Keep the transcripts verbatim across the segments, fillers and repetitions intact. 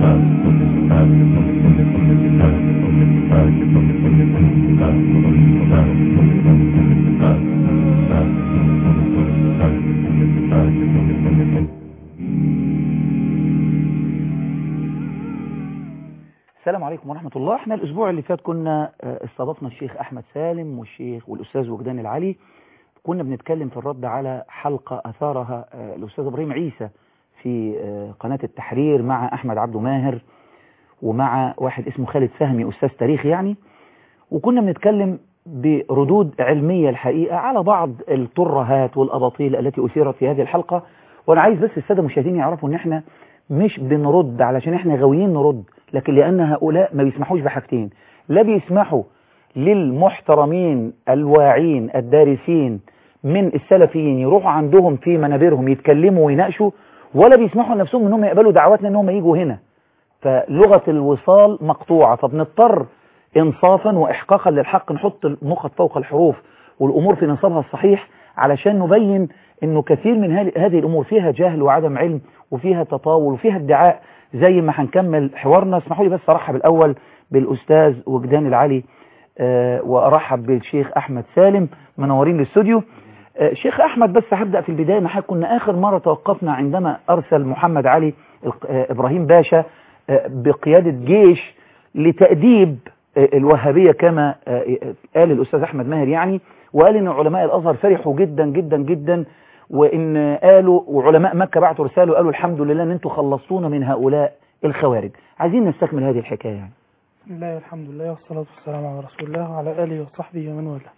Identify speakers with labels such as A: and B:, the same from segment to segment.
A: السلام عليكم ورحمة الله. احنا الاسبوع اللي فات كنا استضفنا الشيخ احمد سالم والشيخ والاستاذ وجدان العلي، كنا بنتكلم في الرد على حلقة اثارها الاستاذ ابراهيم عيسى في قناة التحرير مع احمد عبده ماهر ومع واحد اسمه خالد فهمي استاذ تاريخ يعني، وكنا بنتكلم بردود علمية الحقيقة على بعض الترهات والاباطيل التي اثيرت في هذه الحلقة. وانا عايز بس السادة المشاهدين يعرفوا ان احنا مش بنرد علشان احنا غاويين نرد، لكن لأن هؤلاء ما بيسمحوش بحاجتين، لا بيسمحوا للمحترمين الواعين الدارسين من السلفيين يروحوا عندهم في منابرهم يتكلموا ويناقشوا، ولا بيسمحوا لنفسهم انهم يقبلوا دعواتنا انهم يجوا هنا. فلغة الوصال مقطوعة، فبنضطر انصافا واحقاقا للحق نحط النقط فوق الحروف والامور في نصابها الصحيح، علشان نبين انه كثير من هذه الامور فيها جهل وعدم علم وفيها تطاول وفيها ادعاء. زي ما هنكمل حوارنا، اسمحوا لي بس ارحب الاول بالاستاذ وجدان العلي أه وارحب بالشيخ احمد سالم، منورين الاستوديو. أه شيخ احمد، بس هبدا في البدايه، نحن كنا اخر مره توقفنا عندما ارسل محمد علي أه ابراهيم باشا أه بقياده جيش لتاديب أه الوهابيه كما أه قال الاستاذ احمد ماهر يعني، وقال ان علماء الازهر فرحوا جدا جدا جدا، وإن قالوا وعلماء مكة بعتوا رسالة وقالوا الحمد لله أن أنتم خلصتونا من هؤلاء الخوارج. عايزين نستكمل هذه الحكاية يعني.
B: بسم الله والحمد لله والصلاة والسلام على رسول الله وعلى آله وصحبه ومن والاه.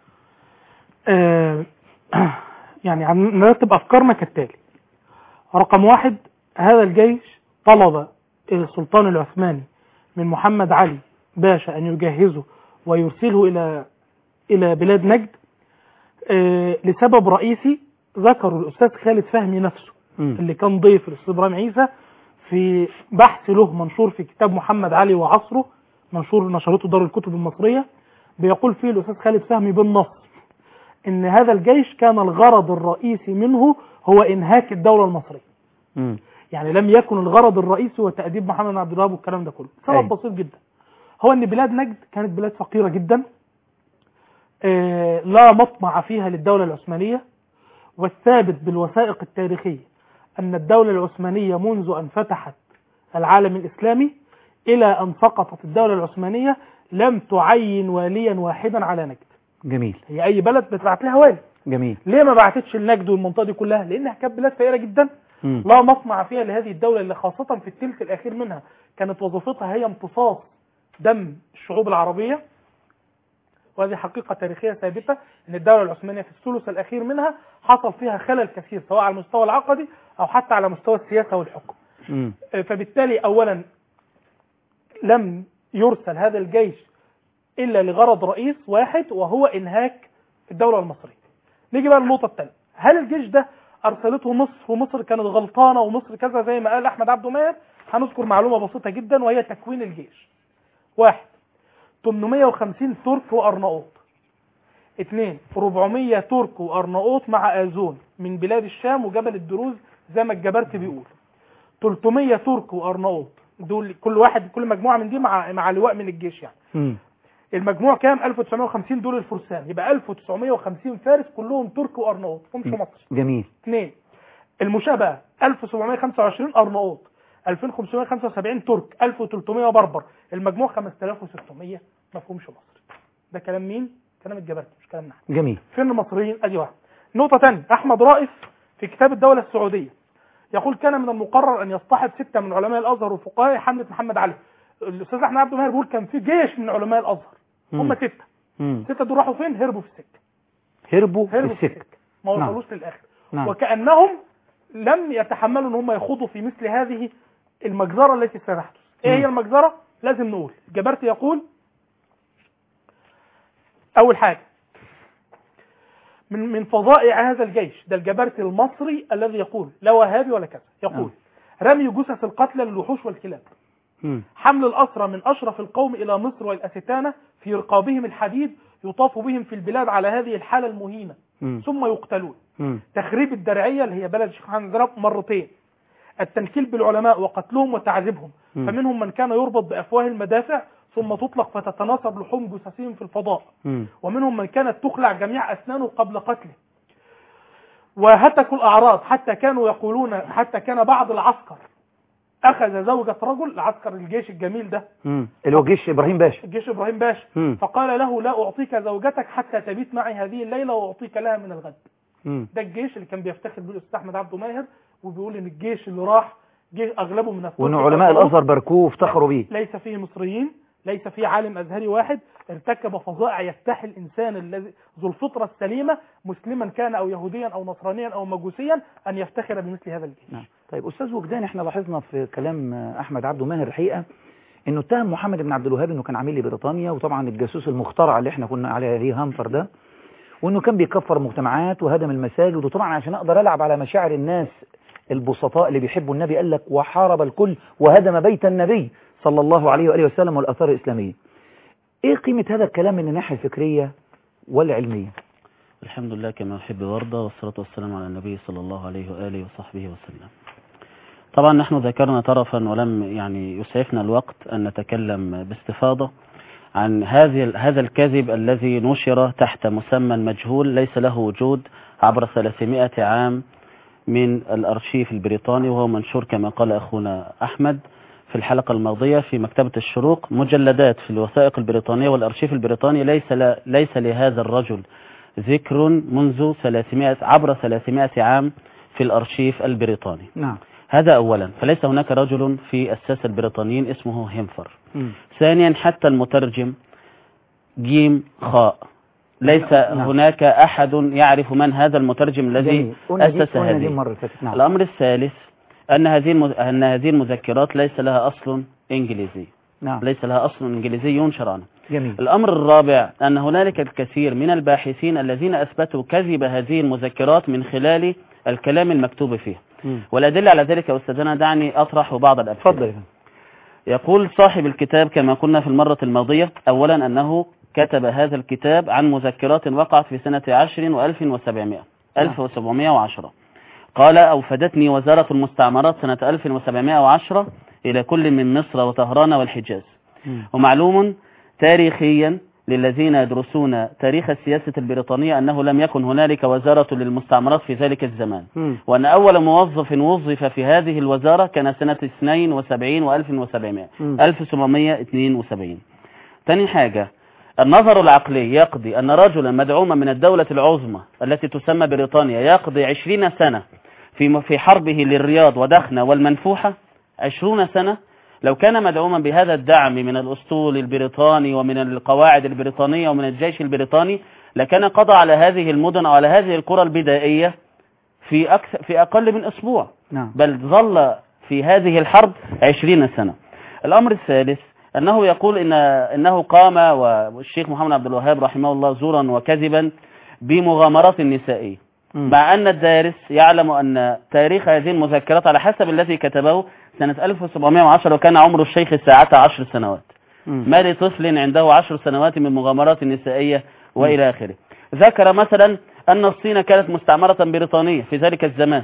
B: آه يعني نرتب أفكارنا كالتالي. رقم واحد، هذا الجيش طلب السلطان العثماني من محمد علي باشا أن يجهزه ويرسله إلى إلى بلاد نجد آه لسبب رئيسي ذكروا الأستاذ خالد فهمي نفسه م. اللي كان ضيف الأستاذ إبراهيم عيسى في بحث له منشور في كتاب محمد علي وعصره، منشور نشرته دار الكتب المصرية، بيقول فيه الأستاذ خالد فهمي بالنص إن هذا الجيش كان الغرض الرئيسي منه هو إنهاك الدولة المصرية. م. يعني لم يكن الغرض الرئيسي هو تأديب محمد عبد الوهاب والكلام ده كله. سبب بسيط جدا، هو إن بلاد نجد كانت بلاد فقيرة جدا، آه لا مطمع فيها للدولة العثمانية، والثابت بالوثائق التاريخية أن الدولة العثمانية منذ أن فتحت العالم الإسلامي إلى أن سقطت الدولة العثمانية لم تعين واليا واحدا على نجد.
A: جميل.
B: هي أي بلد بتبعت لها والي.
A: جميل.
B: ليه ما بعتتش النجد والمنطقة دي كلها؟ لأنها كانت بلاد فقيرة جدا م. لا مطمع فيها لهذه الدولة اللي خاصة في الثلث الأخير منها كانت وظيفتها هي امتصاص دم الشعوب العربية، وهذه حقيقة تاريخية ثابتة ان الدولة العثمانية في الثلث الأخير منها حصل فيها خلل كثير سواء على المستوى العقدي أو حتى على مستوى السياسة والحكم. م. فبالتالي أولا لم يرسل هذا الجيش إلا لغرض رئيس واحد وهو إنهاك الدولة المصرية. نيجي بقى للنقطة الثانية، هل الجيش ده أرسلته مصر ومصر كانت غلطانة ومصر كذا زي ما قال أحمد عبده ماهر؟ هنذكر معلومة بسيطة جدا وهي تكوين الجيش. واحد، ثمانمائة وخمسين ترك وأرناؤوط. اثنين، أربعمائة ترك وأرناؤوط مع آذون من بلاد الشام وجبل الدروز زي ما الجبرتي بيقول. ثلاثمائة ترك وأرناؤوط، دول كل واحد كل مجموعة من دي مع مع لواء من الجيش يعني. م. المجموع كام؟ ألف وتسعمائة وخمسين دول الفرسان، يبقى ألف وتسعمائة وخمسين فارس كلهم ترك وأرناؤوط همش مصر.
A: جميل.
B: اثنين، المشابهة ألف وسبعمائة وخمسة وعشرين أرناؤوط، ألفين وخمسمائة وخمسة وسبعين ترك، ألف وثلاثمائة بربر، المجموع خمسة آلاف وستمائة مفهومش مصر. ده كلام مين؟ كلام الجبرتي مش كلام نحن.
A: جميل.
B: فين المصريين؟ ادي واحد. نقطة ثانية، أحمد رائف في كتاب الدولة السعودية يقول كان من المقرر أن يصطحب ستة من علماء الأزهر وفقهاء حملة محمد علي. الأستاذ أحمد عبده ماهر بيقول كان في جيش من علماء الأزهر هم ستة. ستة دول راحوا فين؟ هربوا في السكة.
A: هربوا,
B: هربوا
A: في السكة.
B: ما وصلوش نعم. للآخر.
A: نعم.
B: وكأنهم لم يتحملوا أن هم يخوضوا في مثل هذه المجزرة التي ستحدث. إيه هي المجزرة؟ لازم نقول. الجبرتي يقول أول حاجة من من فظائع هذا الجيش، ده الجبرتي المصري الذي يقول لا وهابي ولا كذا، يقول رمي جثث القتلى للوحوش والكلاب، م. حمل الأسرى من أشرف القوم إلى مصر والأستانة في رقابهم الحديد يطاف بهم في البلاد على هذه الحالة المهينة م. ثم يقتلون، م. تخريب الدرعية اللي هي بلد الشيخ محمد زراب مرتين، التنكيل بالعلماء وقتلهم وتعذيبهم.
A: م.
B: فمنهم من كان يربط بأفواه المدافع ثم تطلق فتتناثر لحوم جثثهم في الفضاء. م. ومنهم من كانت تخلع جميع أسنانه قبل قتله، وهتكوا الأعراض حتى كانوا يقولون، حتى كان بعض العسكر أخذ زوجة رجل، عسكر الجيش الجميل ده
A: امم اللي هو جيش إبراهيم باشا،
B: جيش إبراهيم باشا، مم. فقال له لا أعطيك زوجتك حتى تبيت معي هذه الليلة وأعطيك لها من الغد. مم. ده الجيش اللي كان بيفتخر به الأستاذ أحمد عبده ماهر، وبيقول إن الجيش اللي راح جيش أغلبه من الفرس،
A: وإن علماء الأزهر باركوه وافتخروا بيه،
B: ليس فيه مصريين، ليس فيه عالم أزهري واحد ارتكب فظائع يستحي الإنسان الذي ذو الفطرة السليمة مسلما كان أو يهوديا أو نصرانيا أو مجوسيا أن يفتخر بمثل هذا الجيش.
A: نعم. طيب أستاذ وجدان، احنا لاحظنا في كلام أحمد عبده ماهر الحقيقة إنه اتهم محمد بن عبد الوهاب إنه كان عميل لبريطانيا، وطبعا الجاسوس المخترع اللي احنا كنا عليه هي هامفر ده، وإنه كان بيكفر مجتمعات وهدم المساجد. وطبعا عشان أقدر ألعب على مشاعر الناس البسطاء اللي بيحبوا النبي قال لك وحارب الكل وهدم بيت النبي صلى الله عليه وآله وسلم والآثار الإسلامية. إيه قيمة هذا الكلام من الناحية الفكرية والعلمية؟
C: الحمد لله كما يحب ويرضى، والصلاة والسلام على النبي صلى الله عليه وآله وصحبه وسلم. طبعا نحن ذكرنا طرفا ولم يعني يسعفنا الوقت أن نتكلم باستفاضة عن هذه هذا الكذب الذي نشر تحت مسمى مجهول ليس له وجود عبر ثلاثمائة عام من الأرشيف البريطاني، وهو منشور كما قال أخونا أحمد في الحلقة الماضية في مكتبة الشروق، مجلدات في الوثائق البريطانية والأرشيف البريطاني ليس ليس لهذا الرجل ذكر منذ ثلاثمائة عبر ثلاثمائة عام في الأرشيف البريطاني.
A: نعم.
C: هذا أولا، فليس هناك رجل في الساسة البريطانيين اسمه هيمفر. م. ثانيا، حتى المترجم جيم خاء ليس نعم. هناك أحد يعرف من هذا المترجم الذي أسس هذه. نعم. الأمر الثالث أن هذه المز... أن هذه المذكرات ليس لها أصل إنجليزي. نعم. ليس لها أصل إنجليزي ينشر عنه.
A: جميل.
C: الأمر الرابع أن هنالك الكثير من الباحثين الذين أثبتوا كذب هذه المذكرات من خلال الكلام المكتوب فيها. م. والأدلة على ذلك يا أستاذنا دعني أطرح بعض الأمثلة.
A: تفضل.
C: يقول صاحب الكتاب كما قلنا في المرة الماضية أولا أنه كتب هذا الكتاب عن مذكرات وقعت في سنة عشر وألف وسبعمائة ألف وسبعمائة وعشرة. قال أوفدتني وزارة المستعمرات سنة ألف وسبعمائة وعشرة إلى كل من مصر وطهران والحجاز. م. ومعلوم تاريخيا للذين يدرسون تاريخ السياسة البريطانية أنه لم يكن هنالك وزارة للمستعمرات في ذلك الزمان. م. وأن أول موظف وظف في هذه الوزارة كان سنة اثنين وسبعين وألف وسبعمائة ألف وسبعمائة واثنين وسبعين. ثاني حاجة، النظر العقلي يقضي أن رجلا مدعوما من الدولة العظمى التي تسمى بريطانيا يقضي عشرين سنة في في حربه للرياض ودخنة والمنفوحة. عشرون سنة. لو كان مدعوما بهذا الدعم من الأسطول البريطاني ومن القواعد البريطانية ومن الجيش البريطاني لكان قضى على هذه المدن أو على هذه القرى البدائية في أكثر في أقل من أسبوع.
A: نعم.
C: بل ظل في هذه الحرب عشرين سنة. الأمر الثالث أنه يقول إن إنه قام والشيخ محمد عبد الوهاب رحمه الله زورا وكذبا بمغامرات نسائية، مع أن الدارس يعلم أن تاريخ هذه المذكرات على حسب الذي كتبه سنة ألف وسبعمائة وعشرة وكان عمر الشيخ ساعة عشر سنوات. ما لطفل عنده عشر سنوات من مغامرات نسائية وإلى آخره. ذكر مثلا أن الصين كانت مستعمرة بريطانية في ذلك الزمان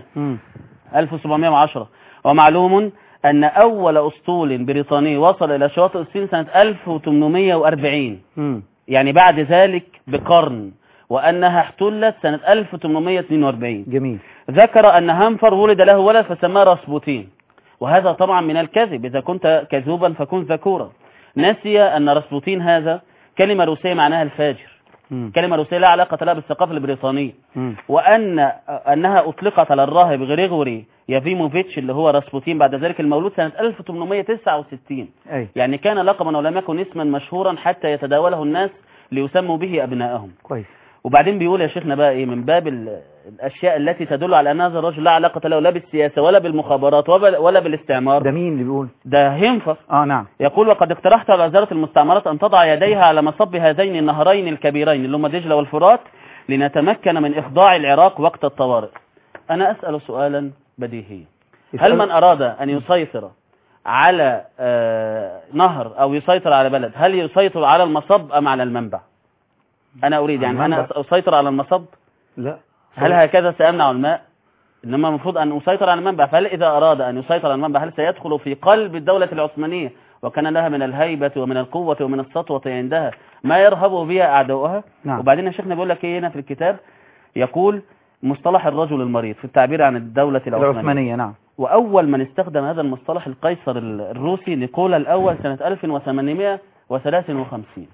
C: ألف وسبعمائة وعشرة، ومعلوم أن أول أسطول بريطاني وصل إلى شواطئ الصين سنة ألف وثمانمائة وأربعين، يعني بعد ذلك بقرن، وأنها احتلت سنة ألف وثمانمائة واثنين وأربعين.
A: جميل.
C: ذكر أن هامفر ولد له ولد فسماه راسبوتين، وهذا طبعا من الكذب، إذا كنت كذوبا فكن ذكورا. نسي أن راسبوتين هذا كلمة روسية معناها الفاجر. م. كلمة روسية لا علاقة لها بالثقافة البريطانية. م. وأن أنها أطلقت على الراهب غريغوري يافيموفيتش اللي هو راسبوتين بعد ذلك المولود سنة ألف وثمانمائة وتسعة وستين. أي. يعني كان لقبا ولم يكن اسما مشهورا حتى يتداوله الناس ليسموا به أبنائهم.
A: كويس.
C: وبعدين بيقول يا شيخنا بقى إيه من باب الأشياء التي تدل على أن هذا الرجل لا علاقة له لا بالسياسة ولا بالمخابرات ولا بالاستعمار.
A: ده مين اللي بيقول؟
C: ده هيمفر.
A: آه نعم.
C: يقول وقد اقترحت على وزارة المستعمرات أن تضع يديها على مصب هذين النهرين الكبيرين اللي هم دجلة والفرات لنتمكن من إخضاع العراق وقت الطوارئ. أنا أسأل سؤالا بديهيا، هل من أراد أن يسيطر على آه نهر أو يسيطر على بلد هل يسيطر على المصب أم على المنبع؟ أنا أريد يعني أنا أسيطر على المصب؟
A: لا.
C: هل هكذا سأمنع الماء؟ إنما المفروض أن يسيطر على المنبع. فهل إذا أراد أن يسيطر على المنبع هل سيدخل في قلب الدولة العثمانية وكان لها من الهيبة ومن القوة ومن السطوة عندها ما يرهب بها أعداؤها؟
A: نعم.
C: وبعدين شيخنا بيقول لك إيه هنا في الكتاب، يقول مصطلح الرجل المريض في التعبير عن الدولة العثمانية,
A: العثمانية نعم.
C: وأول من استخدم هذا المصطلح القيصر الروسي نيكولا الأول سنة ألف وثمانمائة وثلاثة وخمسين،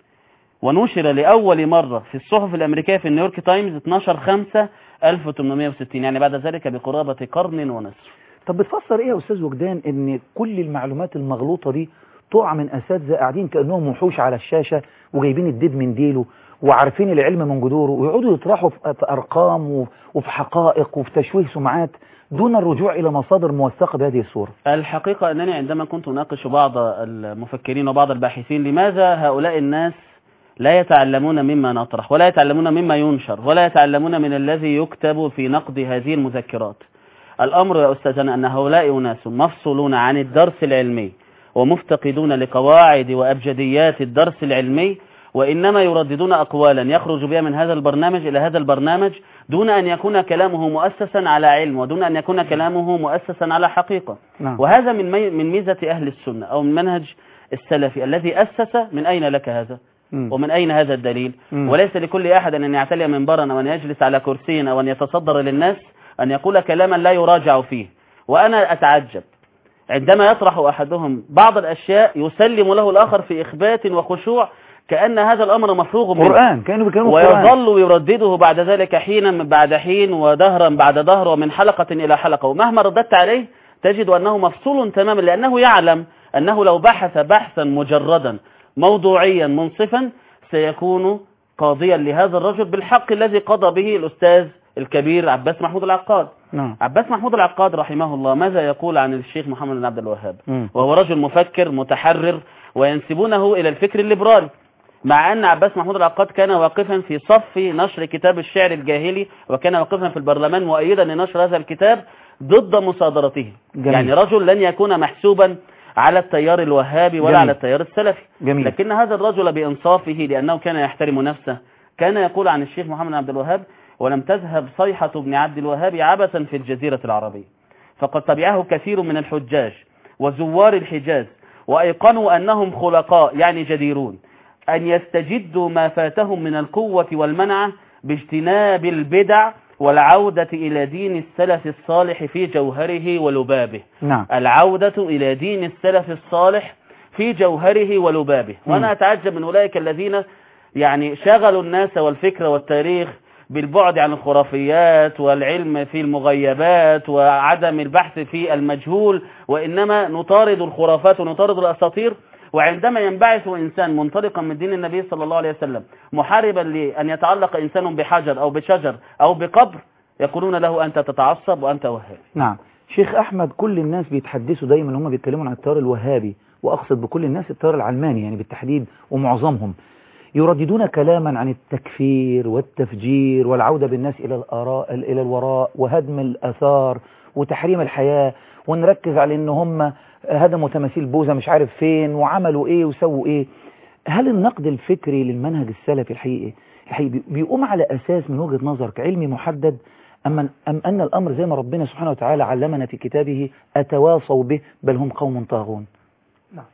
C: ونشر لأول مرة في الصحف الأمريكية في نيويورك تايمز اثناشر خمسة ألف وثمانمائة وستين، يعني بعد ذلك بقرابة قرن ونصف.
A: طب بتفسر ايه يا استاذ وجدان ان كل المعلومات المغلوطة دي تقع من اساتذه قاعدين كانهم وحوش على الشاشة وجايبين الديد من ديله وعارفين العلم من جذوره ويقعدوا يطرحوا في ارقام وفي حقائق وفي تشويه سمعات دون الرجوع الى مصادر موثقة بهذه الصورة؟
C: الحقيقة انني عندما كنت اناقش بعض المفكرين وبعض الباحثين لماذا هؤلاء الناس لا يتعلمون مما نطرح ولا يتعلمون مما ينشر ولا يتعلمون من الذي يكتب في نقد هذه المذكرات، الأمر يا أستاذنا أن هؤلاء أناس مفصولون عن الدرس العلمي ومفتقدون لقواعد وأبجديات الدرس العلمي، وإنما يرددون أقوالا يخرج بها من هذا البرنامج إلى هذا البرنامج دون أن يكون كلامه مؤسسا على علم ودون أن يكون كلامه مؤسسا على حقيقة. نعم. وهذا من من ميزة أهل السنة أو من منهج السلفي الذي أسس. من أين لك هذا؟ م. ومن أين هذا الدليل؟ م. وليس لكل أحد أن يعتلي منبرا أو أن يجلس على كرسي أو أن يتصدر للناس أن يقول كلاما لا يراجع فيه. وأنا أتعجب عندما يطرح أحدهم بعض الأشياء يسلم له الآخر في إخبات وخشوع كأن هذا الأمر مفروغ منه
A: قرآن، كأنه بيكلموا
C: ويظل يردده بعد ذلك حينا بعد حين ودهرا بعد دهر ومن حلقة إلى حلقة، ومهما رددت عليه تجد أنه مفصول تماما، لأنه يعلم أنه لو بحث بحثا مجردا موضوعيا منصفا سيكون قاضيا لهذا الرجل بالحق الذي قضى به الأستاذ الكبير عباس محمود العقاد. نعم. عباس محمود العقاد رحمه الله ماذا يقول عن الشيخ محمد بن عبد الوهاب؟ م. وهو رجل مفكر متحرر وينسبونه إلى الفكر الليبرالي، مع أن عباس محمود العقاد كان واقفا في صف نشر كتاب الشعر الجاهلي وكان واقفا في البرلمان مؤيدا لنشر هذا الكتاب ضد مصادرته. جميل. يعني رجل لن يكون محسوبا على التيار الوهابي ولا جميل. على التيار السلفي. جميل. لكن هذا الرجل بإنصافه لأنه كان يحترم نفسه كان يقول عن الشيخ محمد بن عبد الوهاب: ولم تذهب صيحة ابن عبد الوهاب عبثا في الجزيرة العربية، فقد تبعه كثير من الحجاج وزوار الحجاز وأيقنوا أنهم خلقاء يعني جديرون أن يستجدوا ما فاتهم من القوة والمنعة باجتناب البدع والعودة إلى دين السلف الصالح في جوهره ولبابه. نعم. العودة إلى دين السلف الصالح في جوهره ولبابه. وأنا أتعجب من أولئك الذين يعني شغلوا الناس والفكر والتاريخ بالبعد عن الخرافيات والعلم في المغيبات وعدم البحث في المجهول، وإنما نطارد الخرافات ونطارد الأساطير. وعندما ينبعث إنسان منطلقا من دين النبي صلى الله عليه وسلم محاربا لأن يتعلق إنسان بحجر أو بشجر أو بقبر يقولون له أنت تتعصب وأنت وهابي.
A: نعم. شيخ أحمد، كل الناس بيتحدثوا دايما هم بيتكلمون عن التيار الوهابي، وأقصد بكل الناس التيار العلماني يعني بالتحديد، ومعظمهم يرددون كلاما عن التكفير والتفجير والعودة بالناس إلى الآراء إلى الوراء وهدم الآثار وتحريم الحياة، ونركز على إن هم هدموا تماثيل بوذا مش عارف فين وعملوا إيه وسووا إيه. هل النقد الفكري للمنهج السلفي الحقيقي الحقيقي بيقوم على أساس من وجهة نظرك علمي محدد، أم أم أن الأمر زي ما ربنا سبحانه وتعالى علمنا في كتابه أتواصوا به بل هم قوم طاغون؟
B: نعم.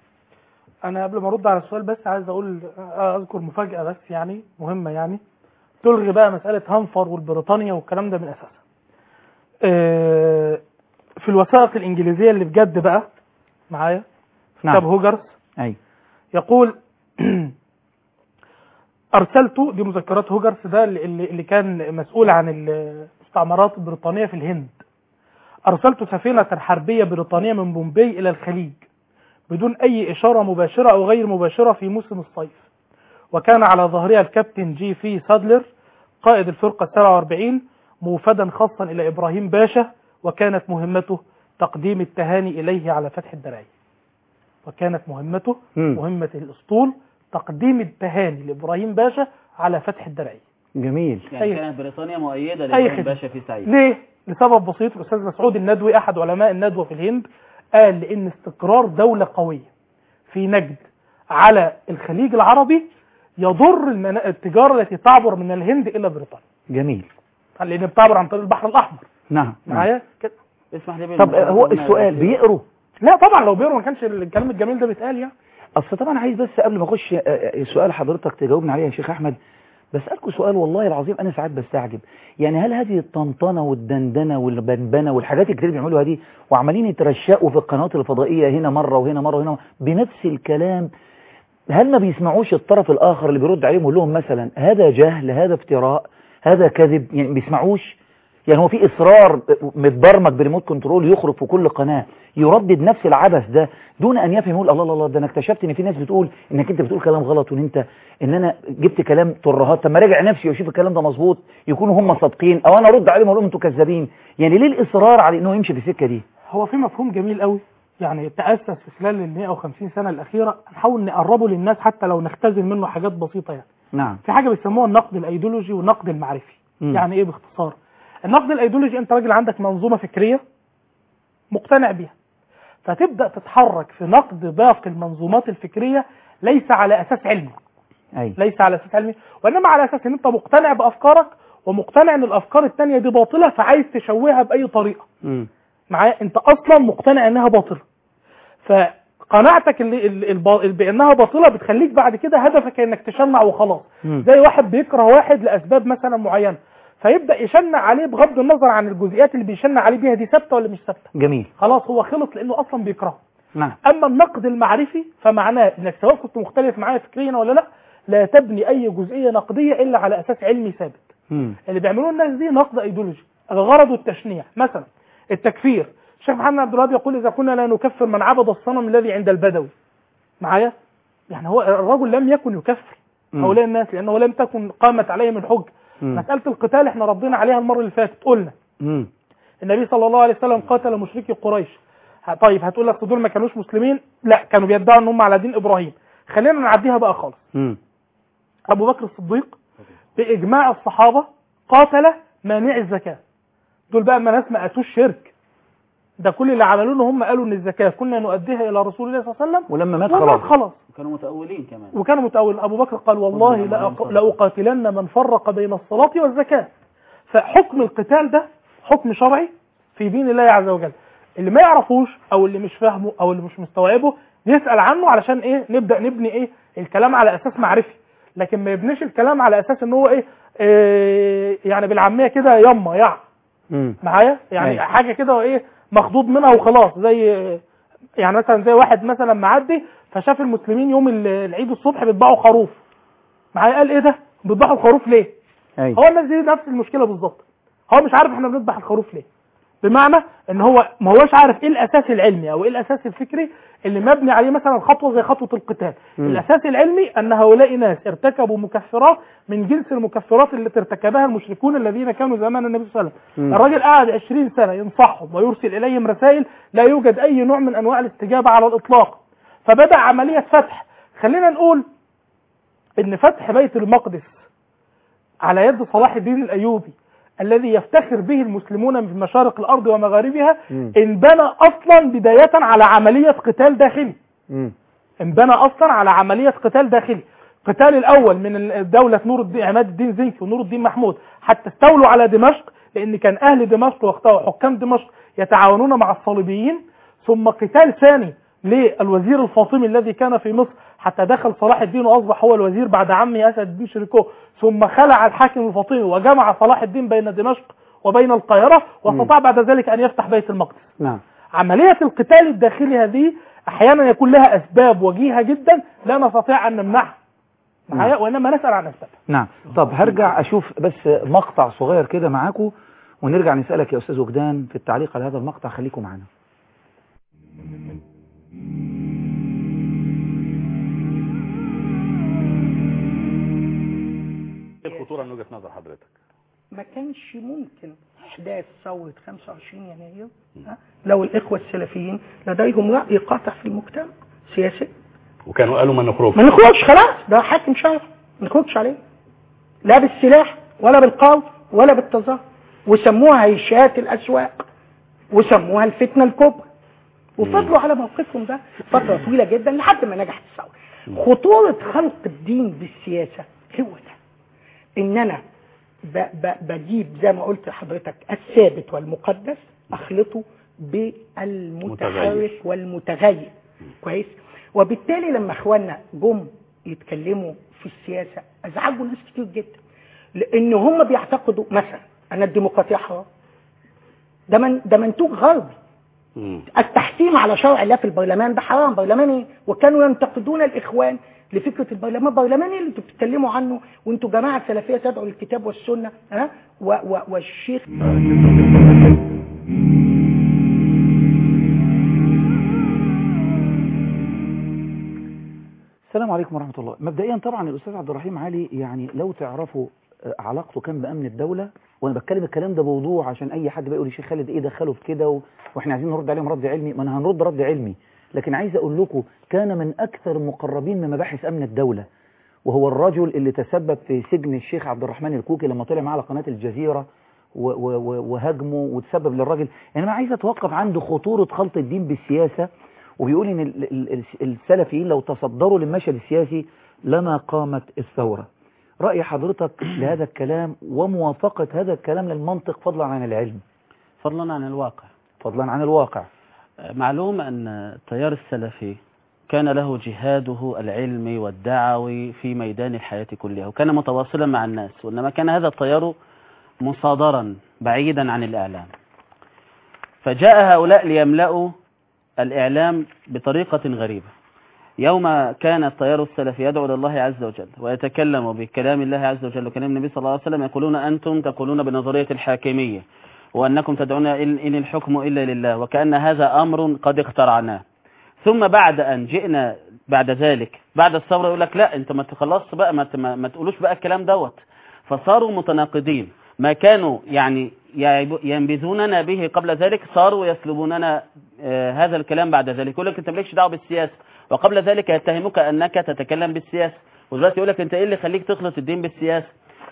B: أنا قبل ما أرد على السؤال بس عايز أقول أذكر مفاجأة بس يعني مهمة، يعني تلغي بقى مسألة هانفر والبريطانيا والكلام ده من أساسها. في الوثائق الإنجليزية اللي بجد بقى معايا في كتاب نعم. هوجرس أي. يقول أرسلت، دي مذكرات هوجرس ده اللي, اللي كان مسؤول عن المستعمرات البريطانية في الهند. أرسلت سفينة حربية بريطانية من بومبي إلى الخليج بدون أي إشارة مباشرة أو غير مباشرة في موسم الصيف، وكان على ظهرها الكابتن جي في سادلر قائد الفرقة السابعة وأربعين موفدا خاصا إلى إبراهيم باشا، وكانت مهمته تقديم التهاني إليه على فتح الدرعية. وكانت مهمته م. مهمة الأسطول تقديم التهاني لإبراهيم باشا على فتح الدرعية.
A: جميل.
C: يعني كانت بريطانيا مؤيدة لإبراهيم باشا في سعيد.
B: ليه؟ لسبب بسيط. الأستاذ مسعود الندوي أحد علماء الندوة في الهند قال لأن استقرار دولة قوية في نجد على الخليج العربي يضر التجارة التي تعبر من الهند إلى بريطانيا.
A: جميل.
B: لأن بتعبر عن طريق البحر الأحمر.
A: نعم
B: معايا كده.
C: اسمح لي
A: طب هو السؤال بيقروا؟
B: لا طبعا لو بيقروا ما كانش الكلام الجميل ده بيتقال يعني.
A: اصل طبعا عايز بس قبل ما اخش سؤال حضرتك تجاوبني عليه يا شيخ احمد، بسألكوا سؤال والله العظيم انا ساعات بستعجب، يعني هل هذه الطنطنه والدندنه والبنبنه والحاجات اللي بيعملوها دي وعمالين يترشقوا في القنوات الفضائيه هنا مره وهنا مره وهنا بنفس الكلام، هل ما بيسمعوش الطرف الاخر اللي بيرد عليهم ويقول لهم مثلا هذا جهل، هذا افتراء، هذا كذب؟ يعني ما بيسمعوش؟ يعني هو في اصرار متبرمج بريموت كنترول يخرج في كل قناه يردد نفس العبث ده دون ان يفهم، يقول الله الله الله ده انا اكتشفت ان في ناس بتقول انك انت بتقول كلام غلط، وان انت ان انا جبت كلام ترهات، طب ما راجع نفسي واشوف الكلام ده مظبوط يكونوا هم صادقين، او انا ارد عليهم اقول لهم انتوا كذابين. يعني ليه الاصرار على انه يمشي في السكه دي؟
B: هو في مفهوم جميل قوي يعني تأسس في خلال ال مئة وخمسين سنه الاخيره، نحاول نقربه للناس حتى لو نختزل منه حاجات بسيطه يعني.
A: نعم.
B: في حاجه بيسموها النقد الايديولوجي والنقد المعرفي. م. يعني ايه باختصار؟ النقد الايديولوجي انت راجل عندك منظومه فكريه مقتنع بيها، فتبدا تتحرك في نقد باقي المنظومات الفكريه ليس على اساس علمي.
A: أي.
B: ليس على اساس علمي، وانما على اساس ان انت مقتنع بافكارك ومقتنع ان الافكار الثانيه دي باطله، فعايز تشوهها باي طريقه. م. معايا انت اصلا مقتنع انها باطله، فقناعتك اللي اللي بانها باطله بتخليك بعد كده هدفك انك تشنع وخلاص. م. زي واحد بيكره واحد لاسباب مثلا معينه، فيبدا يشنع عليه بغض النظر عن الجزئيات اللي بيشنع عليه بيها دي ثابته ولا مش ثابته.
A: جميل.
B: خلاص هو خلص لانه اصلا بيكرهه.
A: نعم.
B: اما النقد المعرفي فمعناه انك سواء كنت مختلف معايا فكريا ولا لا، لا تبني اي جزئيه نقديه الا على اساس علمي ثابت. م. اللي بيعملوه الناس دي نقد ايديولوجي غرضه التشنيع. مثلا التكفير، الشيخ محمد عبد الوهاب يقول اذا كنا لا نكفر من عبد الصنم الذي عند البدوي. معايا؟ يعني هو الرجل لم يكن يكفر هؤلاء الناس لانه لم تكن قامت عليهم الحجه. مسألة القتال احنا ردينا عليها المرة اللي فاتت، قلنا مم. النبي صلى الله عليه وسلم قاتل مشركي قريش. طيب هتقول لك دول ما كانوش مسلمين؟ لا، كانوا بيدعوا ان هم على دين ابراهيم. خلينا نعديها بقى خالص. مم. ابو بكر الصديق باجماع الصحابة قاتل مانع الزكاة. دول بقى ما ناس ما اتوش شرك، ده كل اللي عملوه ان هم قالوا ان الزكاة كنا نؤديها الى رسول الله صلى الله عليه وسلم،
A: ولما مات خلاص
C: خلاص كانوا متأولين كمان،
B: وكانوا متأولين. ابو بكر قال والله لأقاتلن من فرق بين الصلاة والزكاة. فحكم القتال ده حكم شرعي في دين الله عز وجل. اللي ما يعرفوش او اللي مش فاهمه او اللي مش مستوعبه يسأل عنه علشان ايه نبدأ نبني ايه الكلام على اساس معرفي، لكن ما يبنيش الكلام على اساس ان هو ايه, إيه يعني بالعامية كده يما يع معايا يعني أي. حاجة كده وايه مخضوض منها وخلاص. زي يعني مثلا زي واحد مثلا معدي فشاف المسلمين يوم العيد الصبح بيذبحوا خروف، معايا قال ايه ده بيذبحوا الخروف ليه؟ أي. هو الناس دي نفس المشكله بالظبط، هو مش عارف احنا بنذبح الخروف ليه، بمعنى ان هو ما هوش عارف ايه الاساس العلمي او ايه الاساس الفكري اللي مبني عليه مثلا خطوه زي خطوه القتال. م. الاساس العلمي ان هؤلاء ناس ارتكبوا مكفرات من جنس المكفرات اللي ارتكبها المشركون الذين كانوا زمان النبي صلى الله عليه وسلم. الراجل قعد عشرين سنه ينصحهم ويرسل اليهم رسائل، لا يوجد اي نوع من انواع الاستجابه على الاطلاق، فبدأ عمليه فتح. خلينا نقول ان فتح بيت المقدس على يد صلاح الدين الايوبي الذي يفتخر به المسلمون في مشارق الارض ومغاربها م. انبنى اصلا بداية على عملية قتال داخلي. م. انبنى اصلا على عملية قتال داخلي. قتال الاول من دولة نور الدين عماد الدين زنكي ونور الدين محمود حتى استولوا على دمشق، لان كان اهل دمشق وقتها وحكام دمشق يتعاونون مع الصليبيين. ثم قتال ثاني للوزير الفاطمي الذي كان في مصر حتى دخل صلاح الدين واصبح هو الوزير بعد عمه اسد الدين شريكوه، ثم خلع الحاكم الفاطمي وجمع صلاح الدين بين دمشق وبين القاهرة واستطاع بعد ذلك ان يفتح بيت المقدس. نعم. عملية القتال الداخلي هذه احيانا يكون لها اسباب وجيهة جدا لا نستطيع ان نمنعها معايا، وانما نسأل عن اسبابها.
A: نعم. طب هرجع اشوف بس مقطع صغير كده معاكم ونرجع نسألك يا استاذ وجدان في التعليق على هذا المقطع، خليكم معنا.
D: ايه الخطوره من وجهه نظر حضرتك؟
E: ما كانش ممكن احداث ثوره خمسة وعشرين يناير لو الاخوه السلفيين لديهم راي قاطع في المجتمع سياسي،
D: وكانوا قالوا ما نخرجش
E: ما نخرجش خلاص، ده حاكم شرعي ما نخرجش عليه لا بالسلاح ولا بالقول ولا بالتظاهر، وسموها هيشات الاسواق وسموها الفتنه الكبرى، وفضلوا على موقفهم ده فتره طويله جدا لحد ما نجحت الثوره. خطوره خلق الدين بالسياسه هو ده، ان انا بجيب زي ما قلت لحضرتك الثابت والمقدس اخلطه بالمتحرك والمتغير. كويس. وبالتالي لما اخواننا جم يتكلموا في السياسه ازعجوا ناس كتير جدا، لان هم بيعتقدوا مثلا ان الديمقراطيه حرام. ده من ده منتوج غربي. التحكيم على شرع الله في البرلمان ده حرام. برلمان ايه؟ وكانوا ينتقدون الاخوان لفكره البرلمان. برلمان ايه اللي انتوا بتتكلموا عنه وانتوا جماعه سلفيه تدعوا للكتاب والسنه؟ ها و و والشيخ
A: السلام عليكم ورحمة الله. مبدئيا طبعا الأستاذ عبد الرحيم علي يعني لو تعرفوا علاقته كان بأمن الدولة، وأنا بتكلم الكلام ده بوضوح عشان أي حد بيقول الشيخ خالد إيه دخله في كده و... وإحنا عايزين نرد عليهم رد علمي، ما أنا هنرد رد علمي، لكن عايز أقول لكم كان من أكثر المقربين من مباحث أمن الدولة، وهو الرجل اللي تسبب في سجن الشيخ عبد الرحمن الكوكي لما طلع معاه على قناة الجزيرة و... و... وهاجمه وتسبب للراجل. يعني أنا عايز أتوقف عنده خطورة خلط الدين بالسياسة، وبيقول ان السلفيين لو تصدروا للمشهد السياسي لما قامت الثورة. رأي حضرتك لهذا الكلام وموافقة هذا الكلام للمنطق فضلا عن العلم؟
C: فضلا عن الواقع.
A: فضلا عن الواقع.
C: معلوم أن التيار السلفي كان له جهاده العلمي والدعوي في ميدان الحياة كلها، وكان متواصلا مع الناس، وإنما كان هذا التيار مصادرا بعيدا عن الإعلام. فجاء هؤلاء ليملأوا الإعلام بطريقة غريبة. يوم كان التيار السلفي يدعو لله عز وجل ويتكلم بكلام الله عز وجل وكلام النبي صلى الله عليه وسلم، يقولون أنتم تقولون بنظرية الحاكمية وأنكم تدعون إن الحكم إلا لله، وكأن هذا أمر قد اخترعناه. ثم بعد أن جئنا بعد ذلك بعد الثورة يقول لك لا أنت ما تخلصش بقى، ما, ما تقولوش بقى الكلام دوت. فصاروا متناقضين. ما كانوا يعني ينبذوننا به قبل ذلك صاروا يسلبوننا آه هذا الكلام بعد ذلك. يقول لك انت مالكش دعوه بالسياسه، وقبل ذلك يتهمك انك تتكلم بالسياسه، ودلوقتي يقول لك انت ايه اللي يخليك تخلط الدين بالسياسه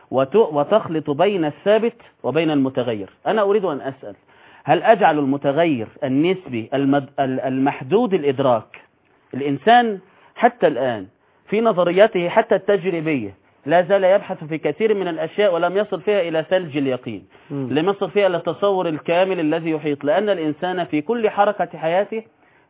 C: وتخلط بين الثابت وبين المتغير. انا اريد ان اسال، هل اجعل المتغير النسبي المحدود الادراك؟ الانسان حتى الان في نظرياته حتى التجريبيه لا زال يبحث في كثير من الأشياء ولم يصل فيها إلى ثلج اليقين، لم يصل فيها إلى التصور الكامل الذي يحيط، لأن الإنسان في كل حركة حياته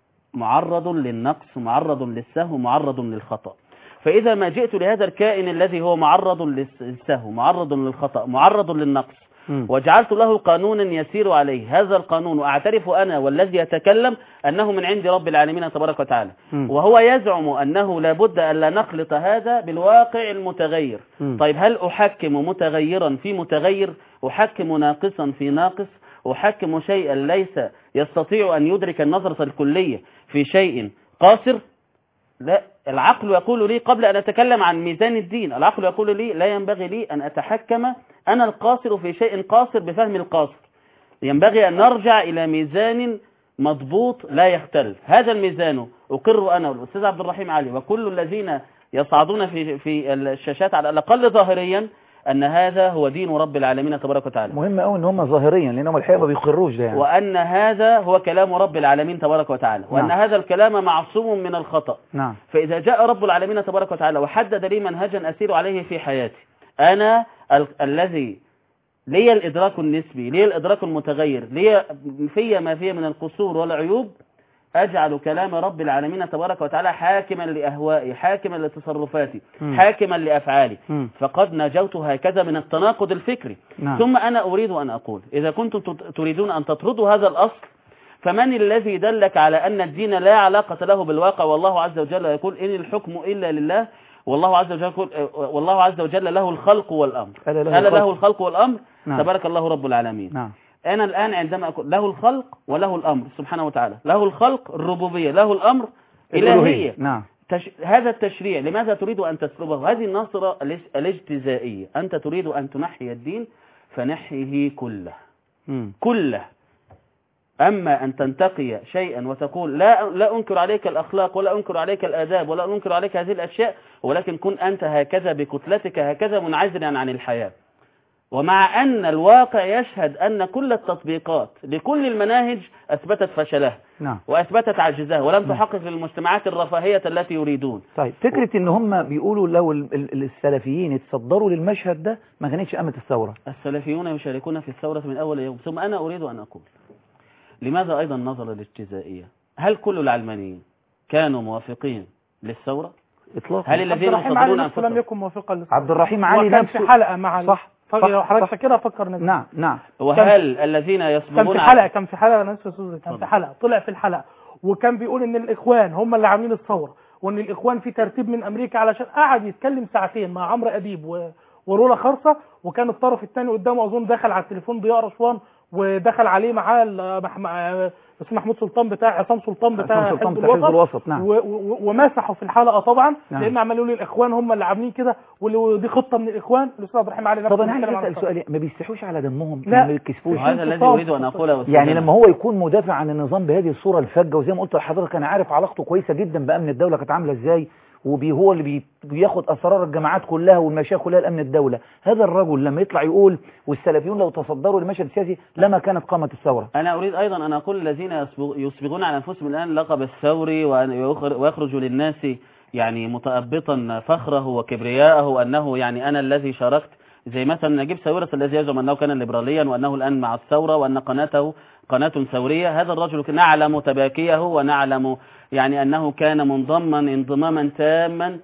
C: معرض للنقص، معرض للسهو، معرض للخطأ. فإذا ما جئت لهذا الكائن الذي هو معرض للسهو، معرض للخطأ، معرض للنقص، وجعلت له قانونا يسير عليه، هذا القانون أعترف أنا والذي يتكلم أنه من عند رب العالمين تبارك وتعالى، وهو يزعم أنه لابد أن لا نخلط هذا بالواقع المتغير. طيب هل أحكم متغيرا في متغير؟ أحكم ناقصا في ناقص؟ أحكم شيئا ليس يستطيع أن يدرك النظرة الكلية في شيء قاصر؟ لا، العقل يقول لي قبل أن أتكلم عن ميزان الدين، العقل يقول لي لا ينبغي لي أن أتحكم أنا القاصر في شيء قاصر بفهم القاصر، ينبغي أن نرجع إلى ميزان مضبوط لا يختلف. هذا الميزان أقر أنا والأستاذ عبد الرحيم علي وكل الذين يصعدون في في الشاشات على الأقل ظاهريا أن هذا هو دين رب العالمين تبارك وتعالى.
A: مهم قوي ان هم ظاهريا، لانهم الحقيقه ما بيقروش ده يعني.
C: وأن هذا هو كلام رب العالمين تبارك وتعالى، وأن نعم. هذا الكلام معصوم من الخطأ.
A: نعم.
C: فإذا جاء رب العالمين تبارك وتعالى وحدد لي منهجا أسير عليه في حياتي، أنا ال الذي لي الإدراك النسبي، لي الإدراك المتغير، لي في ما فيه من القصور والعيوب، أجعل كلام رب العالمين تبارك وتعالى حاكما لأهوائي، حاكما لتصرفاتي، م. حاكما لأفعالي، م. فقد نجوت هكذا من التناقض الفكري. نعم. ثم أنا أريد أن أقول، إذا كنتم تريدون أن تطردوا هذا الأصل، فمن الذي دلك على أن الدين لا علاقة له بالواقع؟ والله عز وجل يقول إن الحكم إلا لله، والله عز وجل يقول والله عز وجل له الخلق والأمر، ألا له, ألا له الخلق والأمر. نعم. تبارك الله رب العالمين. نعم. أنا الآن عندما أقول له الخلق وله الأمر سبحانه وتعالى، له الخلق الربوبية، له الأمر إلهية.
A: نعم.
C: تش... هذا التشريع لماذا تريد أن تسلبه؟ هذه النظرة الاجتزائية. أنت تريد أن تنحي الدين فنحيه كله. م. كله. أما أن تنتقي شيئا وتقول لا لا أنكر عليك الأخلاق ولا أنكر عليك الآداب ولا أنكر عليك هذه الأشياء، ولكن كن أنت هكذا بكتلتك هكذا منعزلا عن الحياة. ومع أن الواقع يشهد أن كل التطبيقات لكل المناهج أثبتت فشلها
A: نعم.
C: وأثبتت عجزها ولم
A: نعم.
C: تحقق للمجتمعات الرفاهية التي يريدون.
A: طيب فكرة ان هم بيقولوا لو ال- ال- السلفيين اتصدروا للمشهد ده ما كانتش قامت الثورة.
C: السلفيون يشاركون في الثورة من أول يوم. ثم أنا أريد أن أقول لماذا أيضا نظر الاجتزائية؟ هل كل العلمانيين كانوا موافقين للثورة؟
A: اطلاقا.
C: هل الذين
B: عبد الرحيم علي
C: يصدرون
B: نفسه لم
C: أنفسهم؟
B: يكن موافقا للثورة.
A: عبد الرحيم علي
B: وكان
A: نفسه
B: في حلقة مع ال-
A: صح
B: ف-
A: صح
B: لو حضرتك
A: صح.
B: فاكرها فكر نزل.
A: نعم نعم.
C: وهل الذين
B: كان
C: يصبغون
B: في
C: على-
B: حلقة كان في حلقة ناس كان في
C: اتفضل.
B: حلقة طلع في الحلقة وكان بيقول ان الاخوان هم اللي عاملين الثورة وان الاخوان في ترتيب من امريكا علشان قعد يتكلم ساعتين مع عمرو اديب و... ورولا خرصة وكان الطرف الثاني قدامه اظن دخل على التليفون ضياء رشوان ودخل عليه معاه ال- مح... مع- بس محمود سلطان بتاع عصام سلطان بتاع
A: عصام سلطان
B: حزب
A: بتاع حزب
B: الوسط
A: الوسط، نعم.
B: و... و... ومسحوا في الحلقة طبعا
A: نعم.
B: لان عمال يقولوا الاخوان هم اللي عاملين كده ودي خطة من الاخوان. الاستاذ عبد الرحيم علي نفسه
A: طب انا عايز
B: بيتكلم عن
A: اسال
B: الثورة.
A: سؤال، ما بيستحوش على دمهم؟
B: لا.
A: ما بيتكسفوش؟
C: وهذا الذي أريد أن أقوله.
A: يعني لما هو يكون مدافع عن النظام بهذه الصورة الفجة، وزي ما قلت لحضرتك أنا عارف علاقته كويسة جدا بأمن الدولة كانت عاملة إزاي، وهو اللي بي- بياخد أسرار الجماعات كلها والمشايخ كلها لأمن الدولة. هذا الرجل لما يطلع يقول والسلفيون لو تصدروا للمشهد السياسي لما كانت قامت الثورة.
C: أنا أريد أيضا أن أقول الذين يصبغ- يصبغون على أنفسهم الآن لقب الثوري وأن يخر- ويخرج للناس يعني متأبطا فخره وكبرياءه أنه يعني أنا الذي شاركت، زي مثلا نجيب ساويرس الذي يزعم أنه كان ليبراليا وأنه الآن مع الثورة وأن قناته قناة ثورية. هذا الرجل نعلم تباكيه ونعلم يعني أنه كان منضما انضماما تاما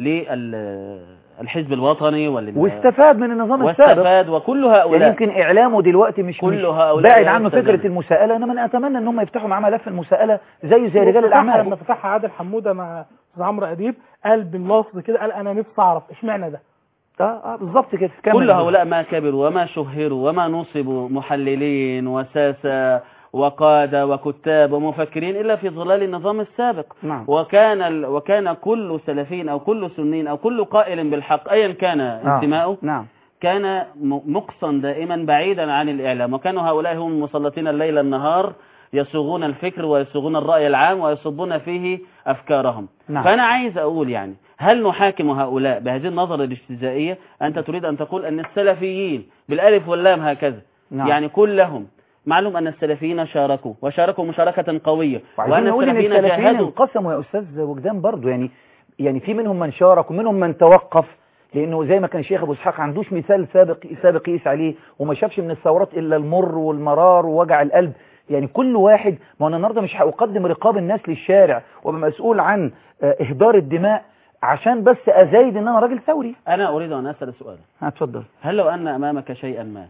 C: للحزب الوطني وال-
A: واستفاد من النظام السابق.
C: واستفاد وكل هؤلاء
A: يعني يمكن إعلامه دلوقتي مش,
C: كل
A: مش
C: هؤلاء
A: بعد عنه
C: يستخدم.
A: فكرة المساءلة، إنما أنا أتمنى إن هم يفتحوا معاه ملف المساءلة زيه زي رجال
B: لما
A: الأعمال.
B: فتحها عادل حمودة مع أستاذ عمرو أديب قال باللفظ كده، قال أنا نفسي أعرف إشمعنى ده.
A: اه اه بالظبط كده. كمل.
C: كل هؤلاء ما كبروا وما شهروا وما نصبوا محللين وساسة وقادة وكتاب ومفكرين إلا في ظلال النظام السابق.
A: نعم.
C: وكان ال... وكان كل سلفين أو كل سنين أو كل قائل بالحق أيا كان انتماؤه
A: نعم.
C: كان م- مقصا دائما بعيدا عن الإعلام، وكانوا هؤلاء هم المسلطين الليل النهار يصوغون الفكر ويصوغون الرأي العام ويصبون فيه أفكارهم.
A: نعم.
C: فأنا عايز أقول يعني هل نحاكم هؤلاء بهذه النظرة الاجتزائية؟ أنت تريد أن تقول أن السلفيين بالألف واللام هكذا.
A: نعم.
C: يعني كلهم معلوم أن السلفيين شاركوا وشاركوا مشاركة قوية،
A: وعايزين نقول ان السلفيين انقسموا يا استاذ وجدان برضه، يعني يعني في منهم من شارك ومنهم من توقف، لانه زي ما كان الشيخ ابو اسحاق عندوش مثال سابق سابق يقيس عليه وما شافش من الثورات الا المر والمرار ووجع القلب. يعني كل واحد، ما انا النهارده مش هقدم رقاب الناس للشارع وابقى مسؤول عن اهدار الدماء عشان بس ازايد ان انا راجل ثوري.
C: انا اريد ان اسال سؤالا.
A: اتفضل.
C: هل لو ان امامك شيئا ما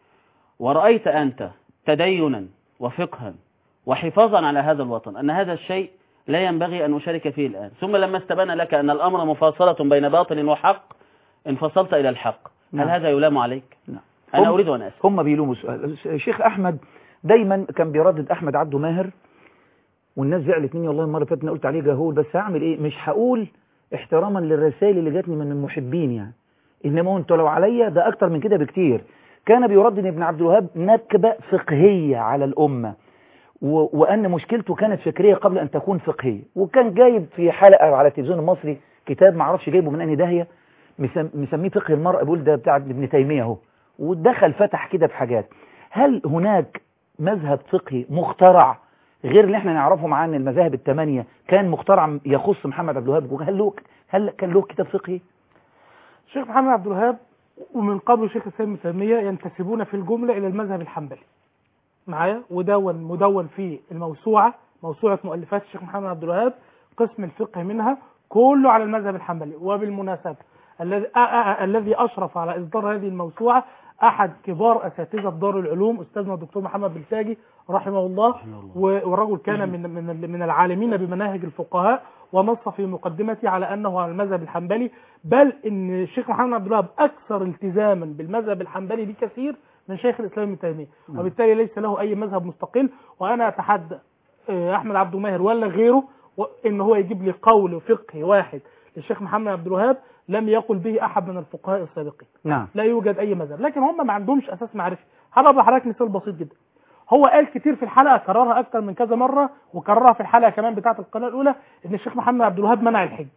C: ورأيت انت تدينا وفقها وحفاظا على هذا الوطن أن هذا الشيء لا ينبغي أن أشارك فيه الآن، ثم لما استبان لك أن الأمر مفاصلة بين باطل وحق انفصلت إلى الحق، هل
A: نعم.
C: هذا يلام عليك؟
A: نعم.
C: أنا
A: هم
C: أريد أن أسأل.
A: هم بيلوموا سؤال. الشيخ أحمد دايما كان بيردد أحمد عبده ماهر والناس زعلت مني والله المرة اللي فاتت قلت عليه جهول، بس هعمل إيه؟ مش هقول احتراما للرسائل اللي جاتني من المحبين يعني، إنما أنتوا لو عليا ده أكتر من كده بكتير. كان بيردد ابن عبد الوهاب نكبة فقهية على الأمة، و... وأن مشكلته كانت فكرية قبل أن تكون فقهية، وكان جايب في حلقة على التلفزيون المصري كتاب ما اعرفش جايبه من أنهي داهية مسم... مسميه فقه المرأة، بيقول ده بتاع ابن تيمية اهو، ودخل فتح كده بحاجات. هل هناك مذهب فقهي مخترع غير اللي احنا نعرفه عن المذاهب الثمانية كان مخترع يخص محمد عبد الوهاب؟ هل له هل كان له كتاب فقهي؟
B: الشيخ محمد عبد الوهاب ومن قبل الشيخ الإسلام ابن تيمية ينتسبون في الجملة إلى المذهب الحنبلي معايا، ودون مدون في الموسوعة، موسوعة مؤلفات الشيخ محمد عبد الوهاب، قسم الفقه منها كله على المذهب الحنبلي. وبالمناسبة الذي الذي أشرف على إصدار هذه الموسوعة أحد كبار أساتذة دار العلوم أستاذنا الدكتور محمد بلتاجي رحمه الله، والرجل كان من من من العالمين بمناهج الفقهاء، ونص في مقدمته على أنه على المذهب الحنبلي، بل إن الشيخ محمد عبد الوهاب أكثر التزاما بالمذهب الحنبلي بكثير من شيخ الإسلام ابن تيمية، وبالتالي ليس له أي مذهب مستقل. وأنا أتحدى أحمد عبده ماهر ولا غيره إن هو يجيب لي قول فقهي واحد للشيخ محمد عبد الوهاب لم يقل به أحد من الفقهاء السابقين.
A: نعم.
B: لا يوجد أي مذهب، لكن هم ما عندهمش أساس معرفي. هضرب لحضرتك مثال بسيط جدا. هو قال كتير في الحلقة، كررها أكتر من كذا مرة، وكررها في الحلقة كمان بتاعة القناة الأولى، إن الشيخ محمد عبد الوهاب منع الحج.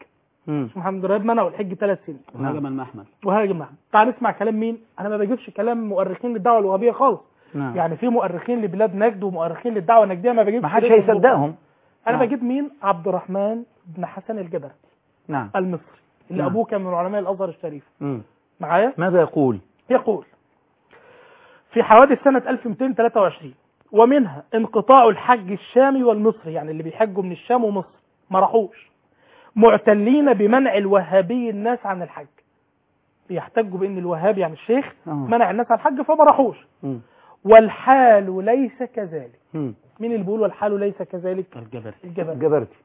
B: مش محمد رهيب منعوا الحج ثلاث سنين
C: وهاجم المحمل
B: وهاجم المحمل. تعال نسمع كلام مين. انا ما بجيبش كلام مؤرخين للدعوه الوهابيه خالص.
A: نعم.
B: يعني في مؤرخين لبلاد نجد ومؤرخين للدعوه النجديه ما بجيبش.
A: ما حدش هيصدقهم.
B: انا
A: نعم.
B: بجيب مين؟ عبد الرحمن بن حسن الجبرتي.
A: نعم.
B: المصري اللي
A: نعم.
B: ابوه كان من علماء الازهر الشريف.
A: مم.
B: معايا؟
A: ماذا يقول؟
B: يقول في حوادث سنة ألف ومئتين وثلاثة وعشرين ومنها انقطاع الحج الشامي والمصري، يعني اللي بيحجوا من الشام ومصر ما راحوش، معتلين بمنع الوهابي الناس عن الحج. بيحتجوا بان الوهابي يعني الشيخ
A: أوه.
B: منع الناس عن الحج فما راحوش.
A: مم.
B: والحال ليس كذلك.
A: مم.
B: مين اللي بيقول والحال ليس كذلك؟
C: الجبرتي.
B: الجبرتي.
A: الجبرتي.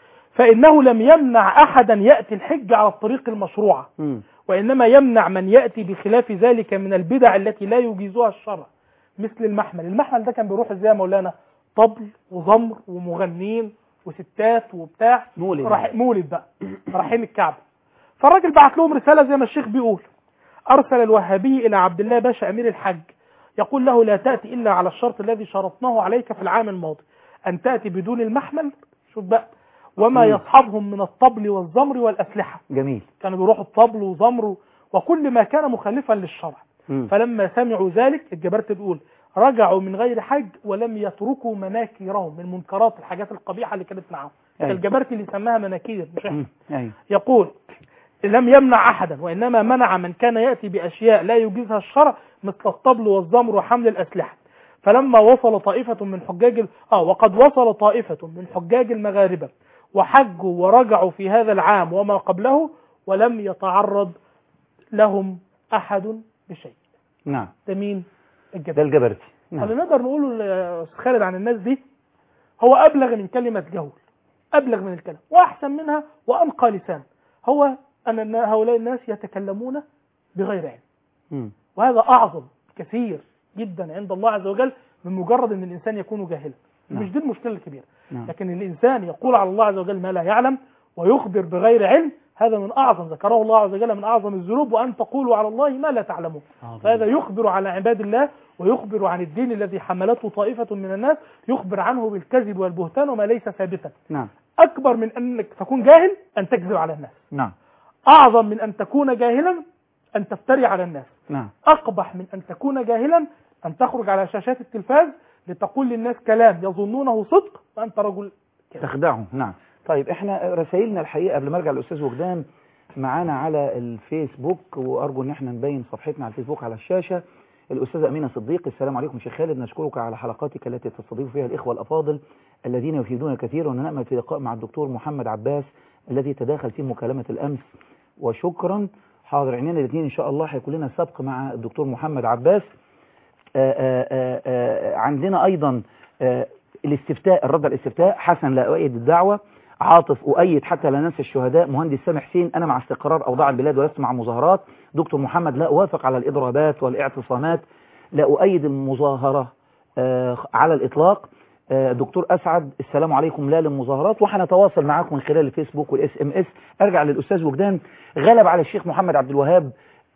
B: فإنه لم يمنع أحدا يأتي الحج على الطريق المشروعة،
A: مم.
B: وإنما يمنع من يأتي بخلاف ذلك من البدع التي لا يجيزها الشرع، مثل المحمل. المحمل ده كان بيروح ازاي يا مولانا؟ طبل وزمر ومغنين وستات وبتاع،
A: مولد
B: راح مولد بقى رايحين الكعبة. فالراجل بعت لهم رسالة زي ما الشيخ بيقول، أرسل الوهابي إلى عبد الله باشا أمير الحج يقول له لا تأتي إلا على الشرط الذي شرطناه عليك في العام الماضي، أن تأتي بدون المحمل، شوف بقى، وما
A: مم.
B: يصحبهم من الطبل والزمر والأسلحة.
A: جميل.
B: كانوا بيروحوا الطبل وزمر وكل ما كان مخالفا للشرع.
A: مم.
B: فلما سمعوا ذلك الجبرتي بيقول رجعوا من غير حج ولم يتركوا مناكيرهم، من منكرات الحاجات القبيحة اللي كانت معهم.
A: أيوة.
B: الجبرتي اللي سماها مناكير مش احنا.
A: أيوة.
B: يقول لم يمنع أحدا، وإنما منع من كان يأتي بأشياء لا يجيزها الشرع مثل الطبل والزمر وحمل الأسلحة. فلما وصل طائفة من حجاج ال... آه وقد وصل طائفة من حجاج المغاربة وحجوا ورجعوا في هذا العام وما قبله ولم يتعرض لهم أحد بشيء.
A: نعم.
B: ده مين؟
A: ده
B: الجبرتي.
A: الجبرتي.
B: اللي
A: نعم.
B: نقدر نقوله يا أستاذ خالد عن الناس دي هو أبلغ من كلمة جول، أبلغ من الكلام وأحسن منها وأنقى لسان، هو أن هؤلاء الناس يتكلمون بغير علم.
A: مم.
B: وهذا أعظم كثير جدا عند الله عز وجل من مجرد أن الإنسان يكون جاهلا.
A: نعم.
B: مش دي المشكلة الكبيرة.
A: نعم.
B: لكن الإنسان يقول على الله عز وجل ما لا يعلم ويخبر بغير علم، هذا من أعظم، ذكره الله عز وجل، من أعظم الذنوب، وأن تقولوا على الله ما لا تعلمون. فهذا يخبر على عباد الله ويخبر عن الدين الذي حملته طائفة من الناس، يخبر عنه بالكذب والبهتان وما ليس ثابتا.
A: نعم.
B: أكبر من أنك تكون جاهل أن تكذب على الناس.
A: نعم.
B: أعظم من أن تكون جاهلا أن تفتري على الناس.
A: نعم.
B: أقبح من أن تكون جاهلا أن تخرج على شاشات التلفاز لتقول للناس كلام يظنونه صدق وأنت رجل كذب.
A: تخدعهم. نعم. طيب احنا رسائلنا الحقيقة قبل ما ارجع للأستاذ وجدان معانا على الفيسبوك، وأرجو ان احنا نبين صفحتنا على الفيسبوك على الشاشة. الأستاذة أمينة صديق: السلام عليكم شيخ خالد، نشكرك على حلقاتك التي تستضيف فيها الإخوة الأفاضل الذين يفيدون كثيرا، ونأمل في لقاء مع الدكتور محمد عباس الذي تداخل في مكالمة الأمس. وشكرا. حاضر، عينينا الاثنين إن شاء الله هيكون لنا سبق مع الدكتور محمد عباس. آآ آآ آآ عندنا أيضا الاستفتاء، الرد على الاستفتاء: حسن لا أؤيد الدعوة، عاطف أؤيد حتى لا ننسى الشهداء، مهندس سامح حسين أنا مع استقرار أوضاع البلاد ولست مع مظاهرات، دكتور محمد لا أوافق على الإضرابات والاعتصامات، لا أؤيد المظاهرة على الإطلاق، دكتور أسعد السلام عليكم لا للمظاهرات. وحنتواصل معاكم من خلال الفيسبوك والاس ام اس. أرجع للأستاذ وجدان: غلب على الشيخ محمد عبد الوهاب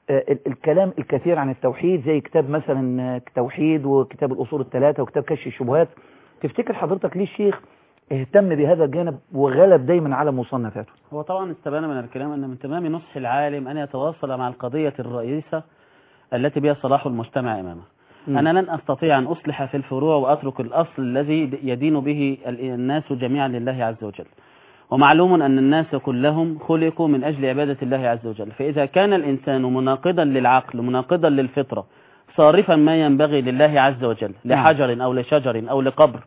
A: الكلام الكثير عن التوحيد، زي كتاب مثلا التوحيد وكتاب الأصول الثلاثة وكتاب كشف الشبهات. تفتكر حضرتك ليه الشيخ اهتم بهذا الجانب وغلب دايما على مصنفاته؟
C: هو طبعا استبان من الكلام أن من تمام نصح العالم أن يتواصل مع القضية الرئيسة التي بها صلاح المجتمع أمامه. م. أنا لن أستطيع أن أصلح في الفروع وأترك الأصل الذي يدين به الناس جميعا لله عز وجل. ومعلوم أن الناس كلهم خلقوا من أجل عبادة الله عز وجل، فإذا كان الإنسان مناقضا للعقل مناقضا للفطرة صارفا ما ينبغي لله عز وجل لحجر أو لشجر أو لقبر،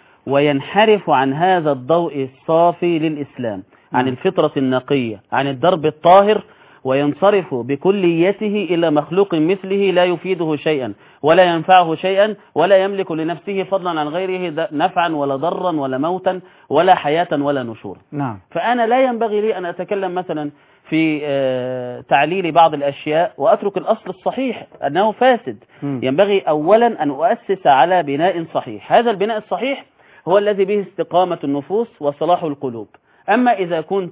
C: وينحرف عن هذا الضوء الصافي للإسلام، عن الفطرة النقية، عن الدرب الطاهر، وينصرف بكليته إلى مخلوق مثله لا يفيده شيئا ولا ينفعه شيئا ولا يملك لنفسه فضلا عن غيره نفعا ولا ضرا ولا موتا ولا حياة ولا نشورا.
A: نعم.
C: فأنا لا ينبغي لي أن أتكلم مثلا في تعليل بعض الأشياء وأترك الأصل الصحيح أنه فاسد. م. ينبغي أولا أن أؤسس على بناء صحيح، هذا البناء الصحيح هو الذي به استقامة النفوس وصلاح القلوب. أما إذا كنت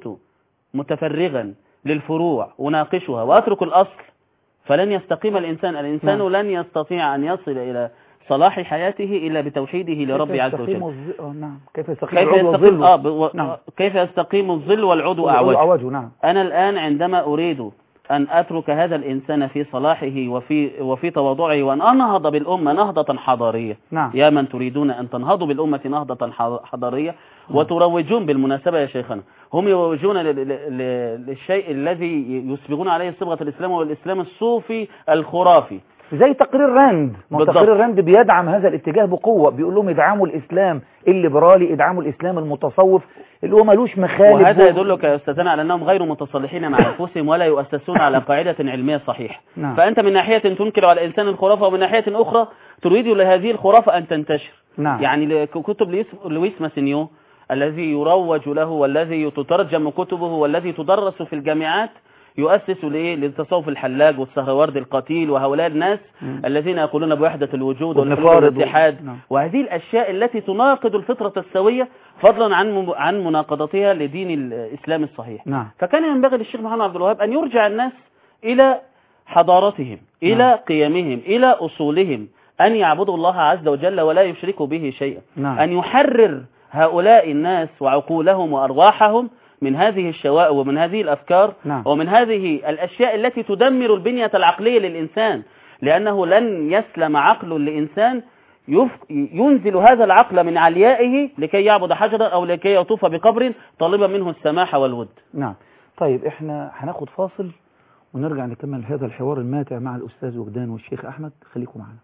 C: متفرغا للفروع وناقشها وأترك الأصل فلن يستقيم الإنسان. الإنسان نعم. لن يستطيع أن يصل إلى صلاح حياته إلا بتوحيده لرب عز وجل.
A: الظ... نعم. كيف يستقيم
C: كيف
A: العضو
C: يستقيم, آه
A: والظل؟
C: ب... نعم. كيف يستقيم الظل والعضو أعوج.
A: أعوج. نعم.
C: أنا الآن عندما أريد أن أترك هذا الإنسان في صلاحه وفي وفي تواضعه وأن أنهض بالأمة نهضة حضارية.
A: نعم.
C: يا من تريدون أن تنهضوا بالأمة نهضة حضارية وتروجون بالمناسبة يا شيخنا، هم يروجون للشيء الذي يسبغون عليه صبغة الإسلام والإسلام الصوفي الخرافي،
A: زي تقرير راند. ما تقرير راند بيدعم هذا الاتجاه بقوة، بيقول لهم ادعموا الإسلام الليبرالي، ادعموا الإسلام المتصوف اللي هو ملوش مخالف.
C: وهذا يدلك يا أستاذنا على أنهم غير متصالحين مع أنفسهم ولا يؤسسون على قاعدة علمية صحيحة.
A: نعم.
C: فأنت من ناحية تنكر على الإنسان الخرافة ومن ناحية أخرى تريد لهذه الخرافة أن تنتشر.
A: نعم.
C: يعني كتب لويس ماسينيو الذي يروج له والذي تترجم كتبه والذي تدرس في الجامعات يؤسس للتصوف الحلاج والسهروارد القتيل وهؤلاء الناس م. الذين يقولون بوحدة الوجود والاتحاد و... وهذه الأشياء التي تناقض الفطرة السوية فضلا عن عن مناقضتها لدين الإسلام الصحيح.
A: نعم.
C: فكان ينبغي للشيخ محمد عبد الوهاب أن يرجع الناس إلى حضارتهم، إلى نعم. قيمهم، إلى أصولهم، أن يعبدوا الله عز وجل ولا يشركوا به شيئا.
A: نعم.
C: أن يحرر هؤلاء الناس وعقولهم وأرواحهم من هذه الشوائب ومن هذه الأفكار.
A: نعم.
C: ومن هذه الأشياء التي تدمر البنية العقلية للإنسان، لأنه لن يسلم عقل لإنسان ينزل هذا العقل من عليائه لكي يعبد حجرا أو لكي يطوف بقبر طالبا منه السماحة والود.
A: نعم. طيب احنا هناخد فاصل ونرجع نكمل هذا الحوار الماتع مع الأستاذ وجدان والشيخ أحمد، خليكم معنا.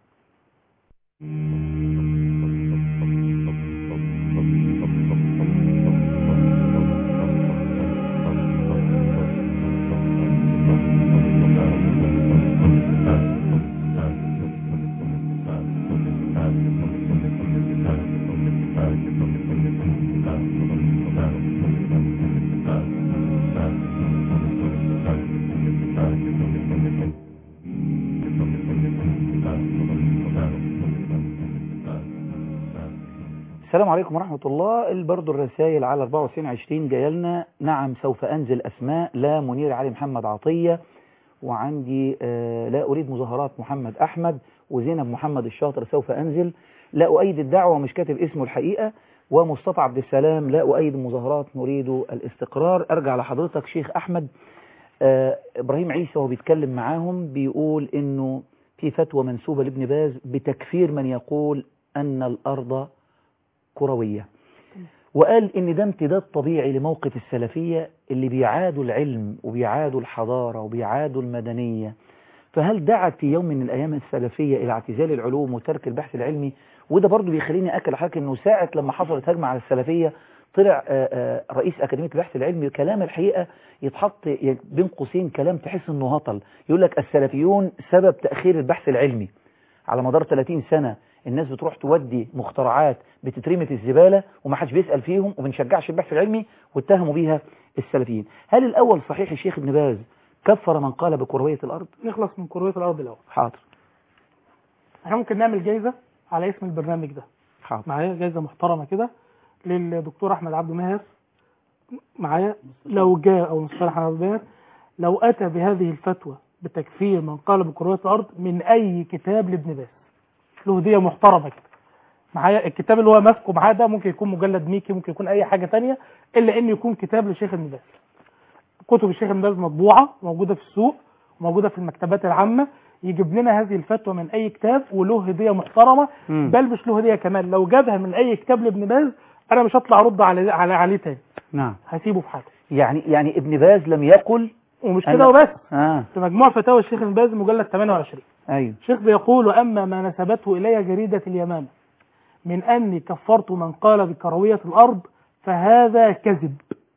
A: السلام عليكم ورحمة الله. برضو الرسائل على أربعة وتسعين عشرين جايه لنا. نعم سوف أنزل أسماء، لا منير علي محمد عطية، وعندي آه لا أريد مظاهرات محمد أحمد، وزينب محمد الشاطر سوف أنزل، لا أؤيد الدعوة مش كاتب اسمه الحقيقة، ومصطفى عبد السلام لا أؤيد المظاهرات نريد الاستقرار. أرجع لحضرتك شيخ أحمد. آه إبراهيم عيسى وهو بيتكلم معاهم بيقول إنه في فتوى منسوبة لابن باز بتكفير من يقول أن الأرض كروية، وقال ان ده امتداد طبيعي لموقف السلفية اللي بيعادوا العلم وبيعادوا الحضارة وبيعادوا المدنية. فهل دعت في يوم من الايام السلفية الى اعتزال العلوم وترك البحث العلمي؟ وده برضو بيخليني اكل حاجة انه ساعة لما حصلت هجمة على السلفية طلع رئيس اكاديمية البحث العلمي كلام الحقيقة يتحط بين قوسين كلام تحس انه هطل، يقول لك السلفيون سبب تأخير البحث العلمي. على مدار ثلاثين سنة الناس بتروح تودي مخترعات بتترمي في الزبالة وما حدش بيسأل فيهم وبنشجعش البحث العلمي واتهموا بيها السلفيين. هل الأول صحيح الشيخ ابن باز كفر من قال بكروية الأرض؟
B: نخلص من كروية الأرض الأول.
A: حاضر.
B: احنا ممكن نعمل جايزة على اسم البرنامج ده.
A: حاضر.
B: معايا جايزة محترمة كده للدكتور أحمد عبد الماهر، معايا لو جاء أو المستشار أحمد عبد الماهر لو أتى بهذه الفتوى بتكفير من قال بكروية الأرض من أي كتاب لابن باز، له هدية محترمة كده. معايا الكتاب اللي هو ماسكه معاه ده ممكن يكون مجلد ميكي، ممكن يكون اي حاجة تانية، الا انه يكون كتاب لشيخ ابن باز. كتب الشيخ ابن باز مطبوعة موجودة في السوق وموجودة في المكتبات العامة، يجيب لنا هذه الفتوى من اي كتاب وله هدية محترمة. م. بل مش له هدية كمان، لو جابها من اي كتاب لابن باز انا مش هطلع ارد على على عليه تاني.
A: نعم.
B: هسيبه في حاله.
A: يعني يعني ابن باز لم يقل،
B: ومش كده وبس.
A: آه.
B: في مجموع فتاوى الشيخ ابن باز مجلد ثمانية وعشرين.
A: ايوه.
B: الشيخ بيقول: واما ما نسبته الي جريدة اليمامة من أني كفرت من قال بكروية الأرض فهذا كذب،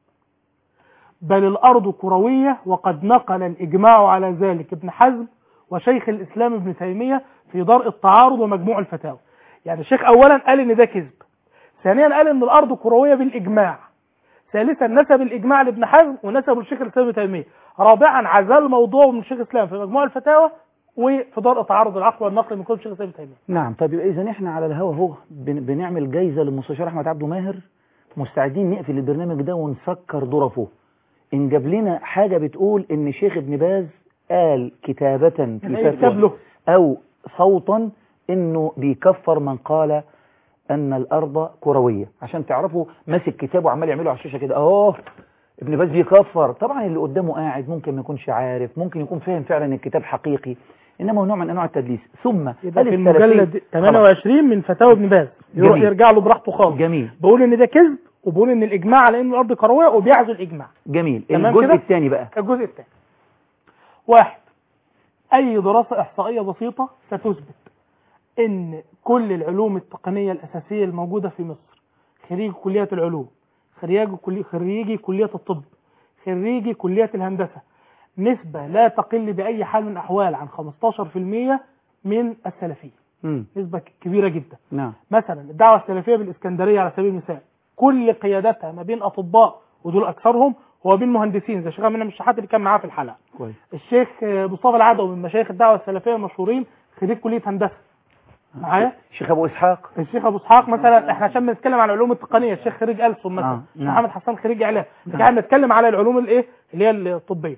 B: بل الأرض كروية، وقد نقل الإجماع على ذلك ابن حزم وشيخ الإسلام ابن تيمية في درء التعارض ومجموع الفتاوى. يعني الشيخ أولا قال إن ده كذب، ثانيا قال إن الأرض كروية بالإجماع، ثالثا نسب الإجماع لابن حزم ونسبه لشيخ الإسلام ابن تيمية، رابعا عزل موضوع من شيخ الإسلام في مجموع الفتاوى وفي درء تعارض العقل والنقل من كتب شيخ الإسلام ابن تيمية.
A: نعم. طيب يبقى إذا إحنا على الهوا اهو بنعمل جايزة للمستشار أحمد عبد الماهر، مستعدين نقفل البرنامج ده ونسكر ظرفه إن جاب لنا حاجة بتقول إن شيخ ابن باز قال كتابة في فتوى أو صوتا انه بيكفر من قال ان الارض كرويه. عشان تعرفوا ماسك كتابه وعمال يعمله على الشاشه كده اهو ابن باز بيكفر. طبعا اللي قدامه قاعد ممكن ما يكونش عارف، ممكن يكون فاهم فعلا ان الكتاب حقيقي، انما هو نوع من انواع التدليس. ثم
B: يبقى في المجلد ثمانية وعشرين من فتاوى ابن باز يروح يرجع له براحته خالص.
A: جميل.
B: بقول ان ده كذب، وبقول ان الاجماع على ان الارض كرويه وبيعزو الاجماع.
A: جميل. الجزء الثاني بقى،
B: الجزء الثاني واحد، اي دراسه احصائيه بسيطه ستثبت ان كل العلوم التقنيه الاساسيه الموجوده في مصر، خريج كليات العلوم، خريجي كليه خريجي كليه الطب، خريجي كليه الهندسه، نسبه لا تقل باي حال من الاحوال عن خمستاشر بالمئة من السلفيه.
A: امم
B: نسبه كبيره جدا.
A: نعم.
B: مثلا الدعوه السلفيه بالاسكندريه على سبيل المثال، كل قيادتها ما بين اطباء ودول اكثرهم، هو بين مهندسين زي الشيخ امين الشحات اللي كان معاه في الحلقه.
A: كويس.
B: الشيخ مصطفى العدوي من مشايخ الدعوه السلفيه المشهورين، خريج كليه هندسه. معايا؟
A: الشيخ ابو اسحاق.
B: الشيخ ابو اسحاق مثلا، احنا عشان بنتكلم عن العلوم التقنيه، الشيخ خريج ألسن مثلا.
A: آه. نعم.
B: محمد حسان خريج اعلام. لكن احنا بنتكلم على العلوم الايه اللي هي الطبيه.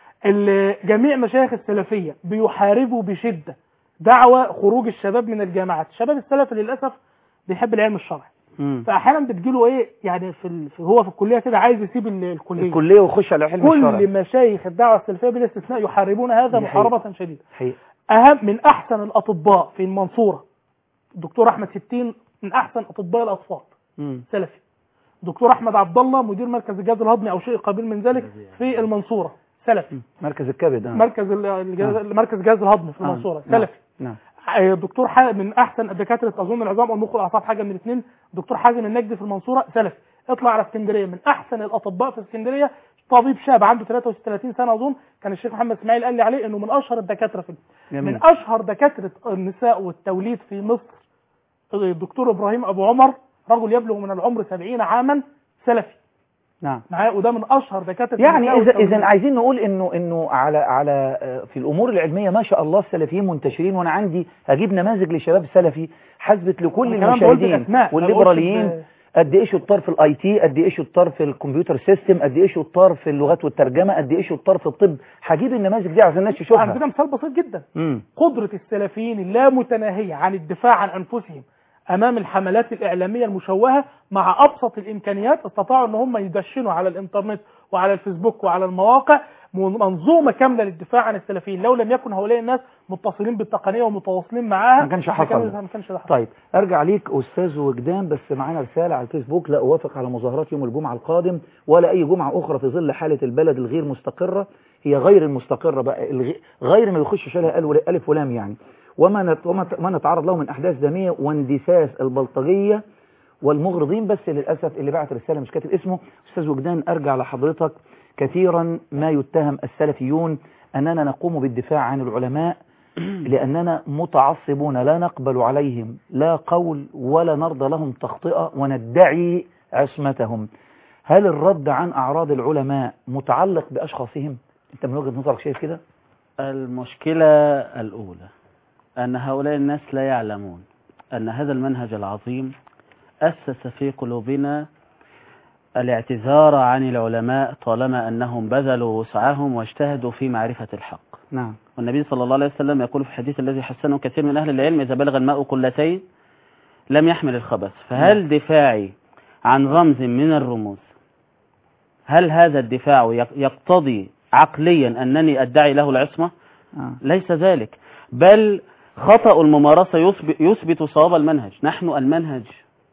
B: جميع مشايخ السلفيه بيحاربوا بشده دعوه خروج الشباب من الجامعات. الشباب السلفي للاسف بيحب العلم الشرعي.
A: مم.
B: فاحيانا بتجيله ايه يعني في, ال... في هو في الكليه كده عايز يسيب الكليه
A: الكليه ويخش على علم الشرع.
B: كل مشايخ الدعوه السلفيه بلا استثناء يحاربون هذا محاربه شديده.
A: حقيقة.
B: اهم من احسن الاطباء في المنصوره الدكتور احمد ستين، من احسن اطباء الاطفال
A: مم.
B: سلفي. دكتور احمد عبد الله مدير مركز الجهاز الهضمي او شيء قبيل من ذلك في المنصوره سلفي.
A: مركز الكبد. آه.
B: مركز الجهاز آه. مركز الجهاز الهضمي في المنصوره آه. سلفي.
A: نعم.
B: دكتور حازم من احسن دكاتره اظن العظام والمخ والاعصاب، حاجه من الاثنين. دكتور حازم النجدي في المنصوره سلفي. اطلع على اسكندريه، من احسن الاطباء في اسكندريه طبيب شاب عنده ثلاثة وثلاثين سنه اظن، كان الشيخ محمد اسماعيل قال لي عليه انه من اشهر الدكاتره في جميل. من اشهر دكاتره النساء والتوليد في مصر الدكتور ابراهيم ابو عمر، رجل يبلغ من العمر سبعين عاما، سلفي.
A: نعم.
B: معايا، وده من اشهر دكاتره
A: يعني اذا اذا عايزين نقول انه انه على على في الامور العلميه ما شاء الله السلفيين منتشرين، وانا عندي هجيب نماذج لشباب سلفي حسبت لكل المشاهدين والليبراليين قد ايه شطار في الاي تي، قد ايه شطار في الكمبيوتر سيستم، قد ايه شطار في اللغات والترجمه، قد ايه شطار في الطب. هجيب النماذج دي عشان الناس تشوفها.
B: عندنا مثال بسيط جدا.
A: مم.
B: قدره السلفيين اللامتناهيه عن الدفاع عن انفسهم امام الحملات الاعلاميه المشوهه، مع ابسط الامكانيات استطاعوا ان هم يدشنوا على الانترنت وعلى الفيسبوك وعلى المواقع منظومه كامله للدفاع عن السلفيين. لو لم يكن هؤلاء الناس متصلين بالتقنيه ومتواصلين معاها
A: ما كانش حصل.
B: ما كانش ده حصل.
A: طيب ارجع ليك استاذ وجدان، بس معانا رساله على الفيسبوك: لا اوافق على مظاهرات يوم الجمعه القادم ولا اي جمعه اخرى في ظل حاله البلد الغير مستقره. هي غير المستقره بقى، غير ما يخش لها الف ولام يعني، وما نت وما نتعرض له من احداث داميه واندساس البلطجيه والمغرضين. بس للاسف اللي بعت رساله مش كاتب اسمه. استاذ وجدان ارجع لحضرتك: كثيرا ما يتهم السلفيون اننا نقوم بالدفاع عن العلماء لاننا متعصبون لا نقبل عليهم لا قول ولا نرضى لهم تخطئه وندعي عصمتهم. هل الرد عن اعراض العلماء متعلق باشخاصهم؟ انت من وجهه نظرك شايف كده؟
C: المشكله الاولى أن هؤلاء الناس لا يعلمون أن هذا المنهج العظيم أسس في قلوبنا الاعتذار عن العلماء طالما أنهم بذلوا وسعهم واجتهدوا في معرفة الحق.
A: نعم.
C: والنبي صلى الله عليه وسلم يقول في الحديث الذي حسنه كثير من أهل العلم: إذا بلغ الماء قلتين لم يحمل الخبث. فهل دفاعي عن رمز من الرموز، هل هذا الدفاع يقتضي عقليا أنني أدعي له العصمة؟
A: آه.
C: ليس ذلك، بل خطأ الممارسة يثبت صواب المنهج. نحن المنهج،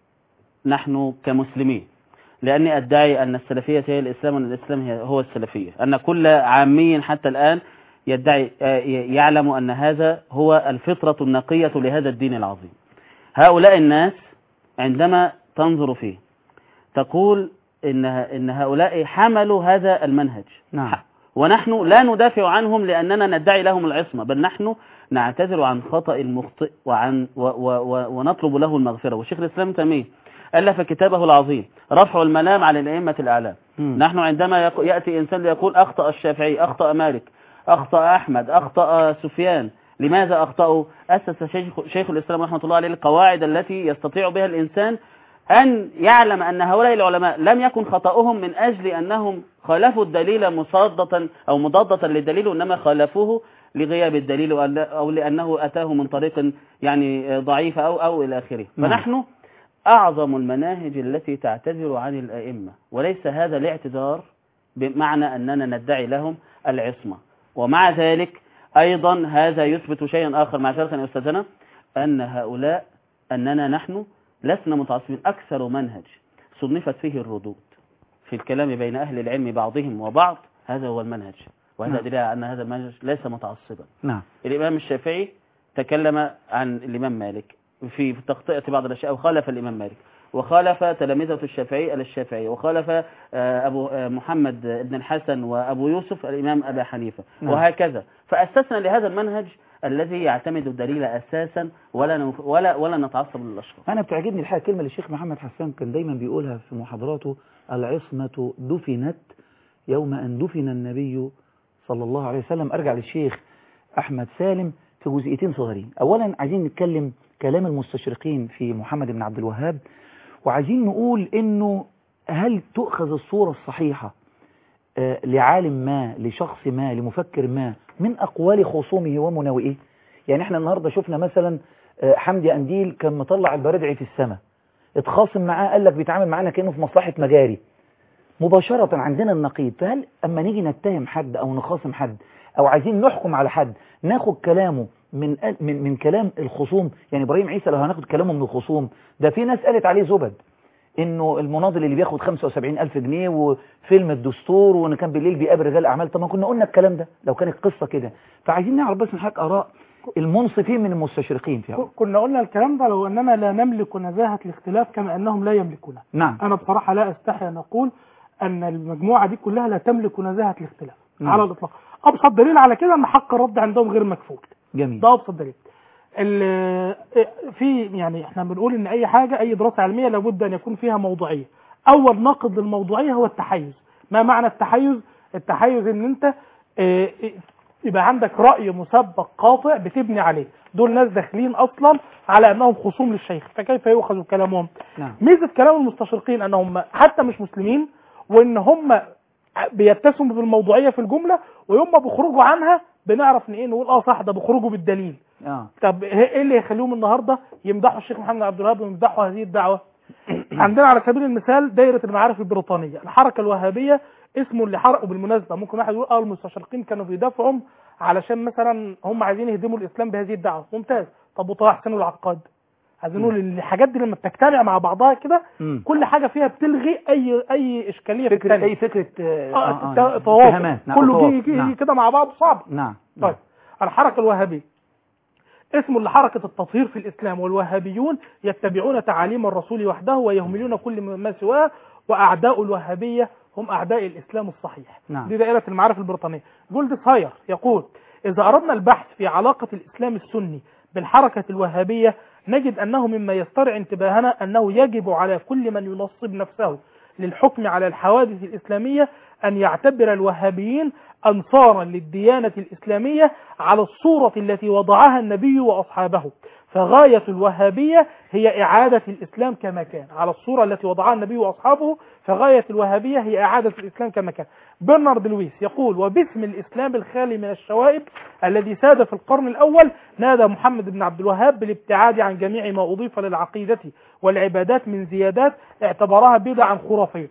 C: نحن كمسلمين، لأني أدعي أن السلفية هي الإسلام وأن الإسلام هو السلفية، أن كل عامي حتى الآن يدعي يعلم أن هذا هو الفطرة النقية لهذا الدين العظيم. هؤلاء الناس عندما تنظر فيه تقول إن إن هؤلاء حملوا هذا المنهج.
A: نعم.
C: ونحن لا ندافع عنهم لأننا ندعي لهم العصمة، بل نحن نعتذر عن خطأ المخطئ وعن و و و ونطلب له المغفرة. والشيخ الإسلام تيمية ألف كتابه العظيم رفع الملام على الأئمة الأعلام. نحن عندما يأتي إنسان ليقول أخطأ الشافعي، أخطأ مالك، أخطأ أحمد، أخطأ سفيان، لماذا أخطأوا؟ أسس شيخ, شيخ الإسلام رحمة الله عليه القواعد التي يستطيع بها الإنسان أن يعلم أن هؤلاء العلماء لم يكن خطأهم من أجل أنهم خالفوا الدليل مصادة أو مضادة للدليل، وإنما خالفوه لغياب الدليل أو لأنه أتاه من طريق يعني ضعيف أو أو إلى آخره. فنحن أعظم المناهج التي تعتذر عن الأئمة، وليس هذا الاعتذار بمعنى أننا ندعي لهم العصمة. ومع ذلك أيضا هذا يثبت شيئا آخر معذرة يا أستاذنا، أن هؤلاء أننا نحن لسنا متعصبين. أكثر منهج صنفت فيه الردود في الكلام بين أهل العلم بعضهم وبعض هذا هو المنهج، وهذا
A: نعم.
C: دليل على أن هذا المنهج ليس متعصبا.
A: نعم.
C: الإمام الشافعي تكلم عن الإمام مالك في تخطئة بعض الأشياء وخالف الإمام مالك، وخالف تلامذة الشافعي الشافعي وخالف أبو محمد بن الحسن وأبو يوسف الإمام أبا حنيفة. نعم. وهكذا. فأسسنا لهذا المنهج الذي يعتمد الدليل أساسا ولا ولا ولا نتعصب للأشخاص.
A: أنا بتعجبني الحقيقة كلمة للشيخ محمد حسان كان دايما بيقولها في محاضراته: العصمة دفنت يوم أن دفن النبي صلى الله عليه وسلم. أرجع للشيخ أحمد سالم في جزئيتين صغيرين. أولا عايزين نتكلم كلام المستشرقين في محمد بن عبد الوهاب، وعايزين نقول إنه هل تؤخذ الصورة الصحيحة آه لعالم ما، لشخص ما، لمفكر ما، من أقوال خصومه ومناوئه؟ يعني احنا النهاردة شفنا مثلا آه حمدي أنديل كان مطلع البرادعي في السماء، اتخاصم معاه قال لك بيتعامل معانا كأنه في مصلحة مجاري. مباشرة عندنا النقيض. فهل أما نيجي نتهم حد أو نخاصم حد أو عايزين نحكم على حد ناخد كلامه من من من كلام الخصوم؟ يعني إبراهيم عيسى لو هناخد كلامه من الخصوم، ده في ناس قالت عليه زبد، إنه المناضل اللي بياخد خمسة وسبعين ألف جنيه وفيلم الدستور وإن كان بالليل بيقابل رجال أعمال. طب ما كنا قلنا الكلام ده لو كانت قصة كده. فعايزين نعرف بس من حضرتك آراء المنصفين من المستشرقين فيها.
B: كنا قلنا الكلام ده لو أننا لا نملك نزاهة الاختلاف كما أنهم لا يملكونها.
A: نعم.
B: أنا بصراحة لا أستحي أن أقول أن المجموعة دي كلها لا تملك نزاهة الاختلاف. نعم. على الإطلاق. أبسط دليل على كده أن حق الرد عندهم غير مكفول.
A: جميل.
B: ده أبسط دليل. في يعني احنا بنقول ان اي حاجة اي دراسة علمية لابد ان يكون فيها موضوعية. اول ناقض للموضوعية هو التحيز. ما معنى التحيز؟ التحيز ان انت يبقى عندك رأي مسبق قاطع بتبني عليه. دول ناس داخلين اصلا على انهم خصوم للشيخ، فكيف يؤخذ كلامهم؟ نعم. ميزة كلام المستشرقين انهم حتى مش مسلمين، وان هم بيتسموا بالموضوعية في الجملة، ويوم ما بيخرجوا عنها بنعرف ان ايه نقول اه صح ده بيخرجوا بالدليل. اه طب ايه اللي يخليهم النهارده يمدحوا الشيخ محمد عبد الوهاب ويمدحوا هذه الدعوه؟ عندنا على سبيل المثال دايره المعارف البريطانيه، الحركه الوهابيه اسمه اللي حرقوا. بالمناسبه ممكن واحد يقول اه المستشرقين كانوا بيدافعوا علشان مثلا هم عايزين يهدموا الاسلام بهذه الدعوه. ممتاز. طب وطه حسين العقاد، عايزين نقول ان الحاجات دي لما بتجتمع مع بعضها كده كل حاجه فيها بتلغي اي اي اشكاليه
A: فكره في اي فكره
B: اه تواصل كله يجي نعم. كده مع بعض صعب.
A: نعم.
B: طيب الحركه الوهابيه اسمه لحركة التطهير في الإسلام، والوهابيون يتبعون تعاليم الرسول وحده ويهملون كل ما سواه، وأعداء الوهابية هم أعداء الإسلام الصحيح.
A: نعم.
B: دي دائرة المعارف البريطانية. جولد ساير يقول: إذا أردنا البحث في علاقة الإسلام السني بالحركة الوهابية نجد أنه مما يسترعي انتباهنا أنه يجب على كل من ينصب نفسه للحكم على الحوادث الإسلامية أن يعتبر الوهابيين أنصارا للديانة الإسلامية على الصورة التي وضعها النبي وأصحابه، فغاية الوهابية هي إعادة الإسلام كما كان. على الصورة التي وضعها النبي وأصحابه فغاية الوهابية هي إعادة الإسلام كما كان. برنارد لويس يقول: وباسم الإسلام الخالي من الشوائب الذي ساد في القرن الأول نادى محمد بن عبد الوهاب بالابتعاد عن جميع ما أضيف للعقيدة والعبادات من زيادات اعتبرها بدعا خرافية.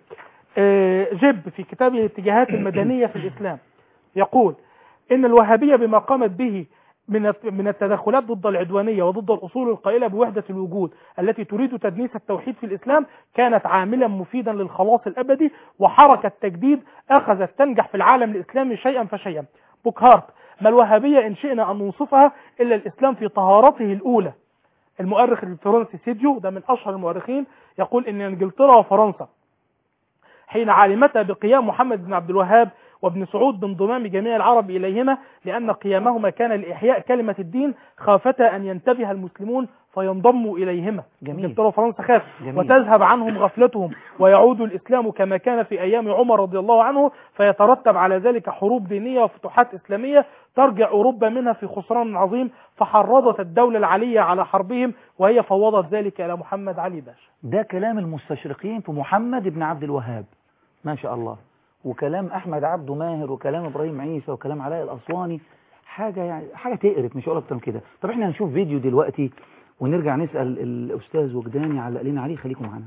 B: جب في كتابه الاتجاهات المدنية في الإسلام يقول إن الوهابية بما قامت به من من التدخلات ضد العدوانية وضد الأصول القائلة بوحدة الوجود التي تريد تدنيس التوحيد في الإسلام كانت عاملا مفيدا للخلاص الأبدي، وحركة تجديد أخذت تنجح في العالم الإسلامي شيئا فشيئا. بوكهارت: ما الوهابية إن شئنا أن نوصفها إلا الإسلام في طهارته الأولى. المؤرخ الفرنسي سيديو، ده من أشهر المؤرخين، يقول إن إنجلترا وفرنسا حين علمتا بقيام محمد بن عبد الوهاب وابن سعود بانضمام جميع العرب إليهما لأن قيامهما كان لإحياء كلمة الدين، خافتا أن ينتبه المسلمون فينضموا إليهما. إنجلترا وفرنسا خاف وتذهب عنهم غفلتهم ويعود الإسلام كما كان في أيام عمر رضي الله عنه، فيترتب على ذلك حروب دينية وفتوحات إسلامية ترجع أوروبا منها في خسران عظيم، فحرضت الدولة العلية على حربهم وهي فوضت ذلك إلى محمد علي باشا.
A: ده كلام المستشرقين في محمد بن عبد الوهاب، ما شاء الله. وكلام أحمد عبد ماهر وكلام إبراهيم عيسى وكلام علاء الأسواني حاجة يعني حاجة تقرف، مش هقول اكتر من كده. طب احنا هنشوف فيديو دلوقتي ونرجع نسأل الأستاذ وجدان يعلق لنا عليه. خليكم معانا.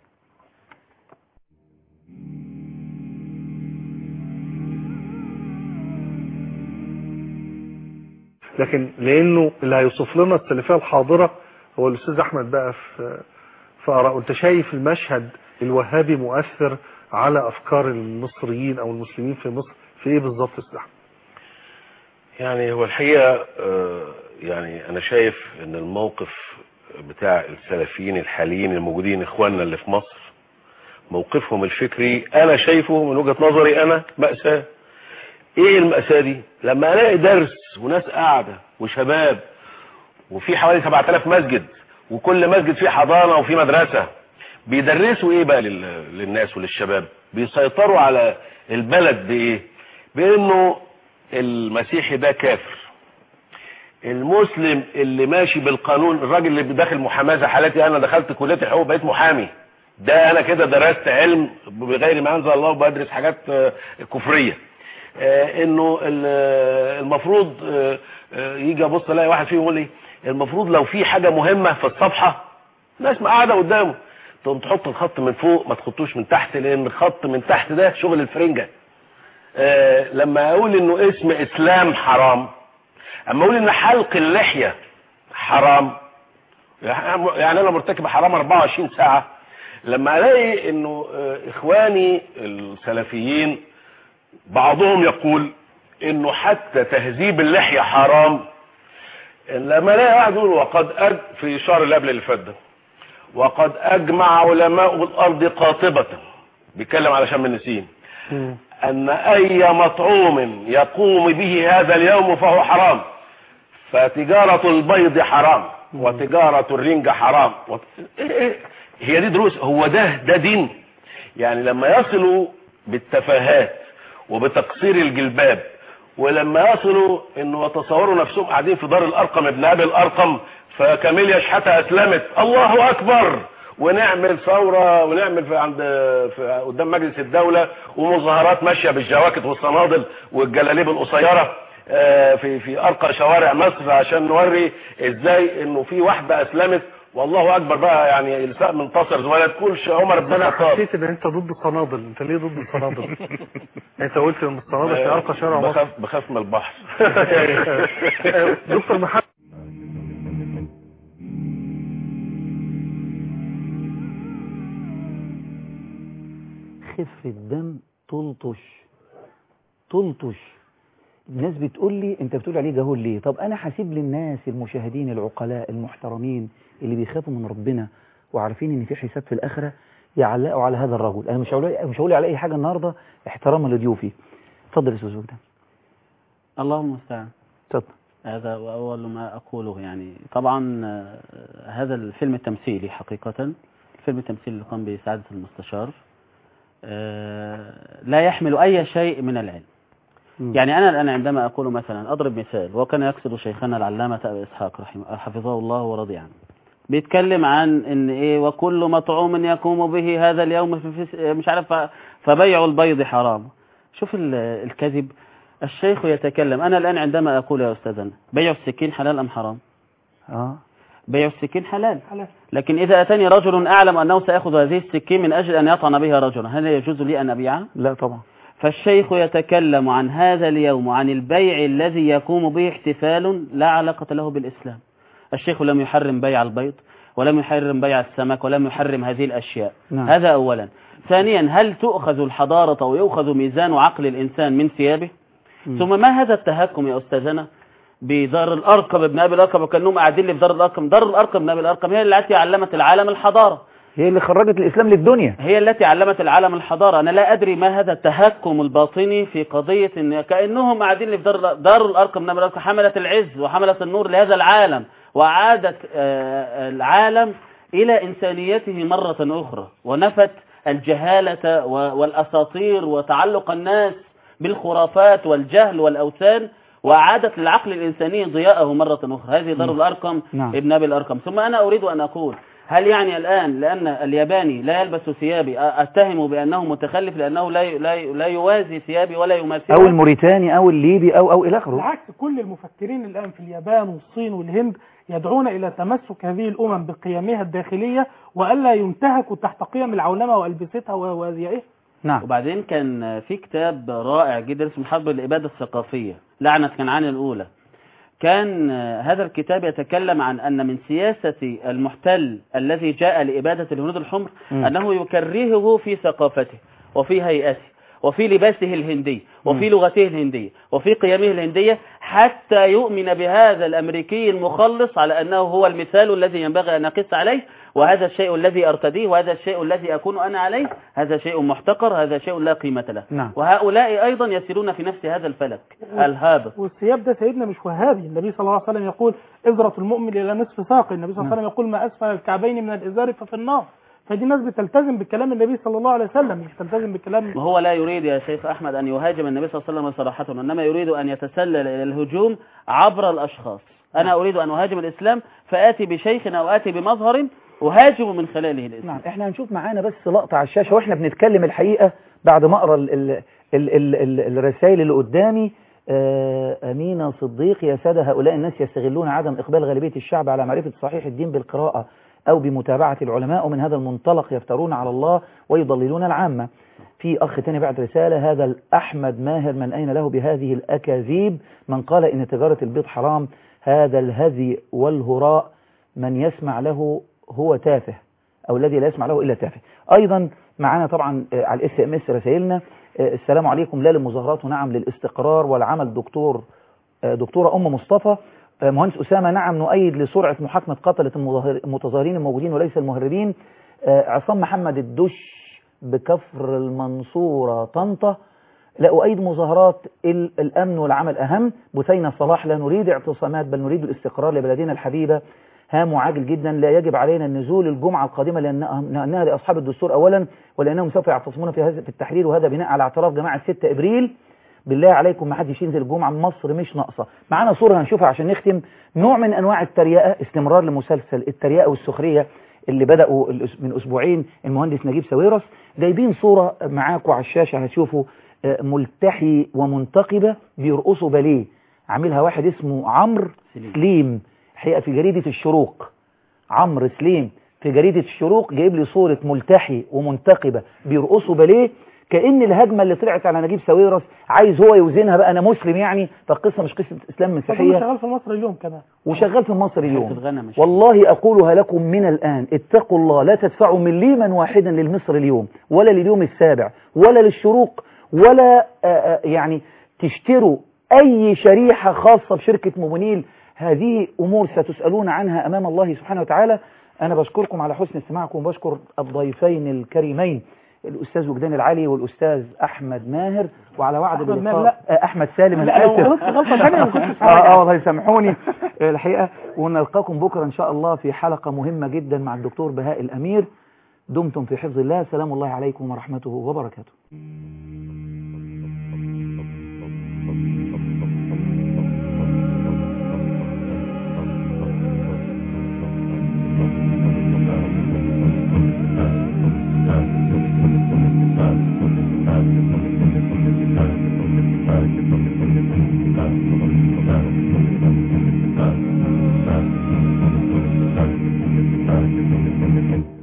F: لكن لانه اللي هيوصف لنا السلفيه الحاضره هو الاستاذ احمد بقى في في آراء. انت شايف المشهد الوهابي مؤثر على افكار المصريين او المسلمين في مصر في ايه بالظبط يا استاذ احمد؟
G: يعني هو الحقيقه يعني انا شايف ان الموقف بتاع السلفيين الحاليين الموجودين اخواننا اللي في مصر موقفهم الفكري انا شايفه من وجهه نظري انا مأساة. ايه المأساة دي؟ لما الاقي درس وناس قاعده وشباب وفي حوالي سبعة آلاف مسجد وكل مسجد فيه حضانه وفيه مدرسه، بيدرسوا ايه بقى للناس وللشباب؟ بيسيطروا على البلد بايه؟ بانه المسيحي ده كافر، المسلم اللي ماشي بالقانون، الراجل اللي داخل محاماه زي حالتي انا دخلت كليه الحقوق بقيت محامي، ده انا كده درست علم بغير ما انزل الله وبدرس حاجات كفريه. آه انه المفروض آه يجي ابص الاقي واحد فيهم يقول لي المفروض لو في حاجه مهمه في الصفحه ناس قاعده قدامه تقوم تحط الخط من فوق ما تخطوش من تحت، لان الخط من تحت ده شغل الفرنجه. آه لما اقول انه اسم اسلام حرام، اما اقول ان حلق اللحيه حرام، يعني انا مرتكب حرام أربعة وعشرين ساعه. لما الاقي انه آه اخواني السلفيين بعضهم يقول انه حتى تهذيب اللحية حرام، لما الاقي واحد يقول وقد أج في شهر اللي قبل اللي فات ده وقد اجمع علماء الارض قاطبة، بيتكلم على شم النسيم، ان اي مطعوم يقوم به هذا اليوم فهو حرام، فتجارة البيض حرام وتجارة الرنج حرام. هي دي دروس؟ هو ده ده دين؟ يعني لما يصلوا بالتفاهات وبتقصير الجلباب، ولما يصلوا انه يتصوروا نفسهم قاعدين في دار الارقم ابن ابي الارقم فكاميليا شحاتة اسلمت الله اكبر ونعمل ثوره ونعمل في عند في قدام مجلس الدوله ومظاهرات ماشيه بالجواكت والصنادل والجلاليب القصيره في في ارقى شوارع مصر عشان نوري ازاي انه في واحده اسلمت والله اكبر بقى، يعني الساق منتصر ولا تقولش عمر بن الخطاب.
F: انا حسيت ان انت ضد الصنادل. انت ليه ضد الصنادل؟ انت قلت ان الصنادل في ارقى شارع مصر.
G: بخاف بخاف من البحر.
F: دكتور محمد،
A: خف الدم تلطش تلطش. الناس بتقول لي انت بتقول عليه جهول ليه؟ طب انا حاسب للناس المشاهدين العقلاء المحترمين اللي بيخافوا من ربنا وعارفين ان في حساب في الاخره يعلقوا على هذا الرجل. انا مش هقول مش هقول على اي حاجه النهارده احتراما لضيوفي. اتفضل يا استاذ وجدان.
C: اللهم المستعان.
A: اتفضل.
C: هذا اول ما اقوله. يعني طبعا هذا الفيلم التمثيلي حقيقه، الفيلم التمثيلي اللي قام بسعاده المستشار لا يحمل اي شيء من العلم. يعني أنا الآن عندما أقول مثلا أضرب مثال، وكان يقصد شيخنا العلامة أبي إسحاق رحمه حفظه الله ورضي عنه، بيتكلم عن إن إيه وكل مطعوم يقوم به هذا اليوم في مش عارف فبيع البيض حرام. شوف الكذب. الشيخ يتكلم. أنا الآن عندما أقول يا أستاذنا بيع السكين حلال أم حرام؟ آه بيع السكين حلال. حلال. لكن إذا أتاني رجل أعلم أنه سيأخذ هذه السكين من أجل أن يطعن بها رجلا، هل يجوز لي أن أبيعها؟
A: لا طبعا. فالشيخ
C: يتكلم عن هذا اليوم، عن البيع الذي يقوم به احتفال لا علاقة له بالإسلام. الشيخ لم يحرم بيع البيض ولم يحرم بيع السمك ولم يحرم هذه الأشياء. نعم. هذا أولا. ثانيا، هل تؤخذ الحضارة ويؤخذ ميزان عقل الإنسان من ثيابه؟ م. ثم ما هذا التهكم يا أستاذنا بدار الأرقم ابن أبي الأرقم؟ وكأنهم قاعدين لي في دار الأرقم. دار الأرقم ابن أبي الأرقم هي التي علمت العالم الحضارة،
A: هي اللي خرجت الإسلام للدنيا،
C: هي التي علمت العالم الحضارة. أنا لا أدري ما هذا التهكم الباطني في قضية إن كأنهم قاعدين لي في دار, دار الأرقم ابن أبي الأرقم حملت العز وحملت النور لهذا العالم وأعادت العالم إلى إنسانيته مرة أخرى، ونفت الجهالة والأساطير وتعلق الناس بالخرافات والجهل والأوثان، وأعادت للعقل الإنساني ضياءه مرة أخرى. هذه دار الأرقم نعم. ابن أبي الأرقم. ثم أنا أريد أن أقول، هل يعني الآن لأن الياباني لا يلبس ثيابي أتهمه بأنه متخلف لأنه لا لا لا يوازي ثيابي ولا يماثله؟
A: أو الموريتاني أو الليبي أو أو إلى آخره.
B: بالعكس، كل المفكرين الآن في اليابان والصين والهند يدعون إلى تمسك هذه الأمم بقيمها الداخلية وألا ينتهكوا تحت قيم العولمة وألبستها وأزيائها.
A: نعم.
C: وبعدين كان في كتاب رائع جدا اسمه حرب الإبادة الثقافية، لعنة كنعان الأولى. كان هذا الكتاب يتكلم عن أن من سياسة المحتل الذي جاء لإبادة الهنود الحمر م. أنه يكرهه في ثقافته وفي هيئته وفي لباسه الهندي وفي لغته الهندية وفي قيمه الهندية، حتى يؤمن بهذا الأمريكي المخلص على أنه هو المثال الذي ينبغي أن أقيس عليه، وهذا الشيء الذي أرتديه وهذا الشيء الذي أكون أنا عليه هذا شيء محتقر، هذا شيء لا قيمة له.
A: نعم.
C: وهؤلاء أيضا يسيرون في نفس هذا الفلك الهابط.
B: والثياب ده سيدنا مش وهابي، النبي صلى الله عليه وسلم يقول إزرة المؤمن إلى نصف ساق، النبي صلى الله عليه وسلم يقول ما أسفل الكعبين من الإزار ففي النار. فدي ناس بتلتزم بكلام النبي صلى الله عليه وسلم، مش تلتزم بكلام.
C: هو لا يريد يا شيخ أحمد أن يهاجم النبي صلى الله عليه وسلم صراحة، إنما يريد أن يتسلل إلى الهجوم عبر الأشخاص. أنا أريد أن أهاجم الإسلام فآتي بشيخ أو آتي بمظهر أهاجم من خلاله الإسلام.
A: نعم. إحنا هنشوف معانا بس لقطة على الشاشة وإحنا بنتكلم الحقيقة بعد ما أقرأ الرسائل اللي قدامي. أمينة صديق: يا سادة، هؤلاء الناس يستغلون عدم إقبال غالبية الشعب على معرفة صحيح الدين بالقراءة أو بمتابعة العلماء، ومن هذا المنطلق يفترون على الله ويضللون العامة. في أخ تاني بعد رسالة: هذا أحمد ماهر من أين له بهذه الأكاذيب؟ من قال إن تجارة البيض حرام هذا الهذي والهراء، من يسمع له هو تافه، أو الذي لا يسمع له إلا تافه. أيضا معنا طبعا على الاس ام اس رسائلنا: السلام عليكم، لا للمظاهرات ونعم للاستقرار والعمل. دكتور دكتورة أم مصطفى. مهندس أسامة: نعم نؤيد لسرعة محاكمة قتلة المتظاهرين الموجودين وليس المهربين. عصام محمد الدش بكفر المنصورة طنطا: لا أؤيد مظاهرات الأمن والعمل أهم. بثينة صلاح: لا نريد اعتصامات بل نريد الاستقرار لبلدنا الحبيبة، هام وعاجل جدا، لا يجب علينا النزول الجمعة القادمة لأنها لأصحاب الدستور أولا، ولأنهم سوف يعتصمون في هذا في التحرير، وهذا بناء على اعتراف جماعة ستة إبريل. بالله عليكم ما حدش ينزل الجمعة، مصر مش ناقصة. معانا صورة هنشوفها عشان نختم. نوع من أنواع التريقة، استمرار لمسلسل التريقة والسخرية اللي بدأوا من أسبوعين المهندس نجيب ساويرس. جايبين صورة معاكم على الشاشة هتشوفوا ملتحي ومنتقبة بيرقصوا باليه، عاملها واحد اسمه عمرو سليم حقيقة في جريدة الشروق. عمرو سليم في جريدة الشروق جايب لي صورة ملتحي ومنتقبة بيرقصوا باليه، كأن الهجمة اللي طلعت على نجيب ساويرس عايز هو يوزنها بقى أنا مسلم يعني، فالقصة مش قصة إسلام مسيحية.
B: شغال في مصر اليوم كمان،
A: وشغال في مصر اليوم. والله أقولها لكم من الآن: اتقوا الله، لا تدفعوا مليما واحدا للمصر اليوم ولا لليوم السابع ولا للشروق، ولا آآ يعني تشتروا أي شريحة خاصة بشركة موبينيل. هذه أمور ستسألون عنها أمام الله سبحانه وتعالى. أنا بشكركم على حسن استماعكم، وبشكر الضيفين الكريمين الأستاذ وجدان العلي والأستاذ أحمد ماهر، وعلى وعد باللقاء أحمد سالم. أنا آسف اه اه والله يسامحوني الحقيقة. ونلقاكم بكرة إن شاء الله في حلقة مهمة جدا مع الدكتور بهاء الأمير. دمتم في حفظ الله، سلام الله عليكم ورحمته وبركاته. Thank you.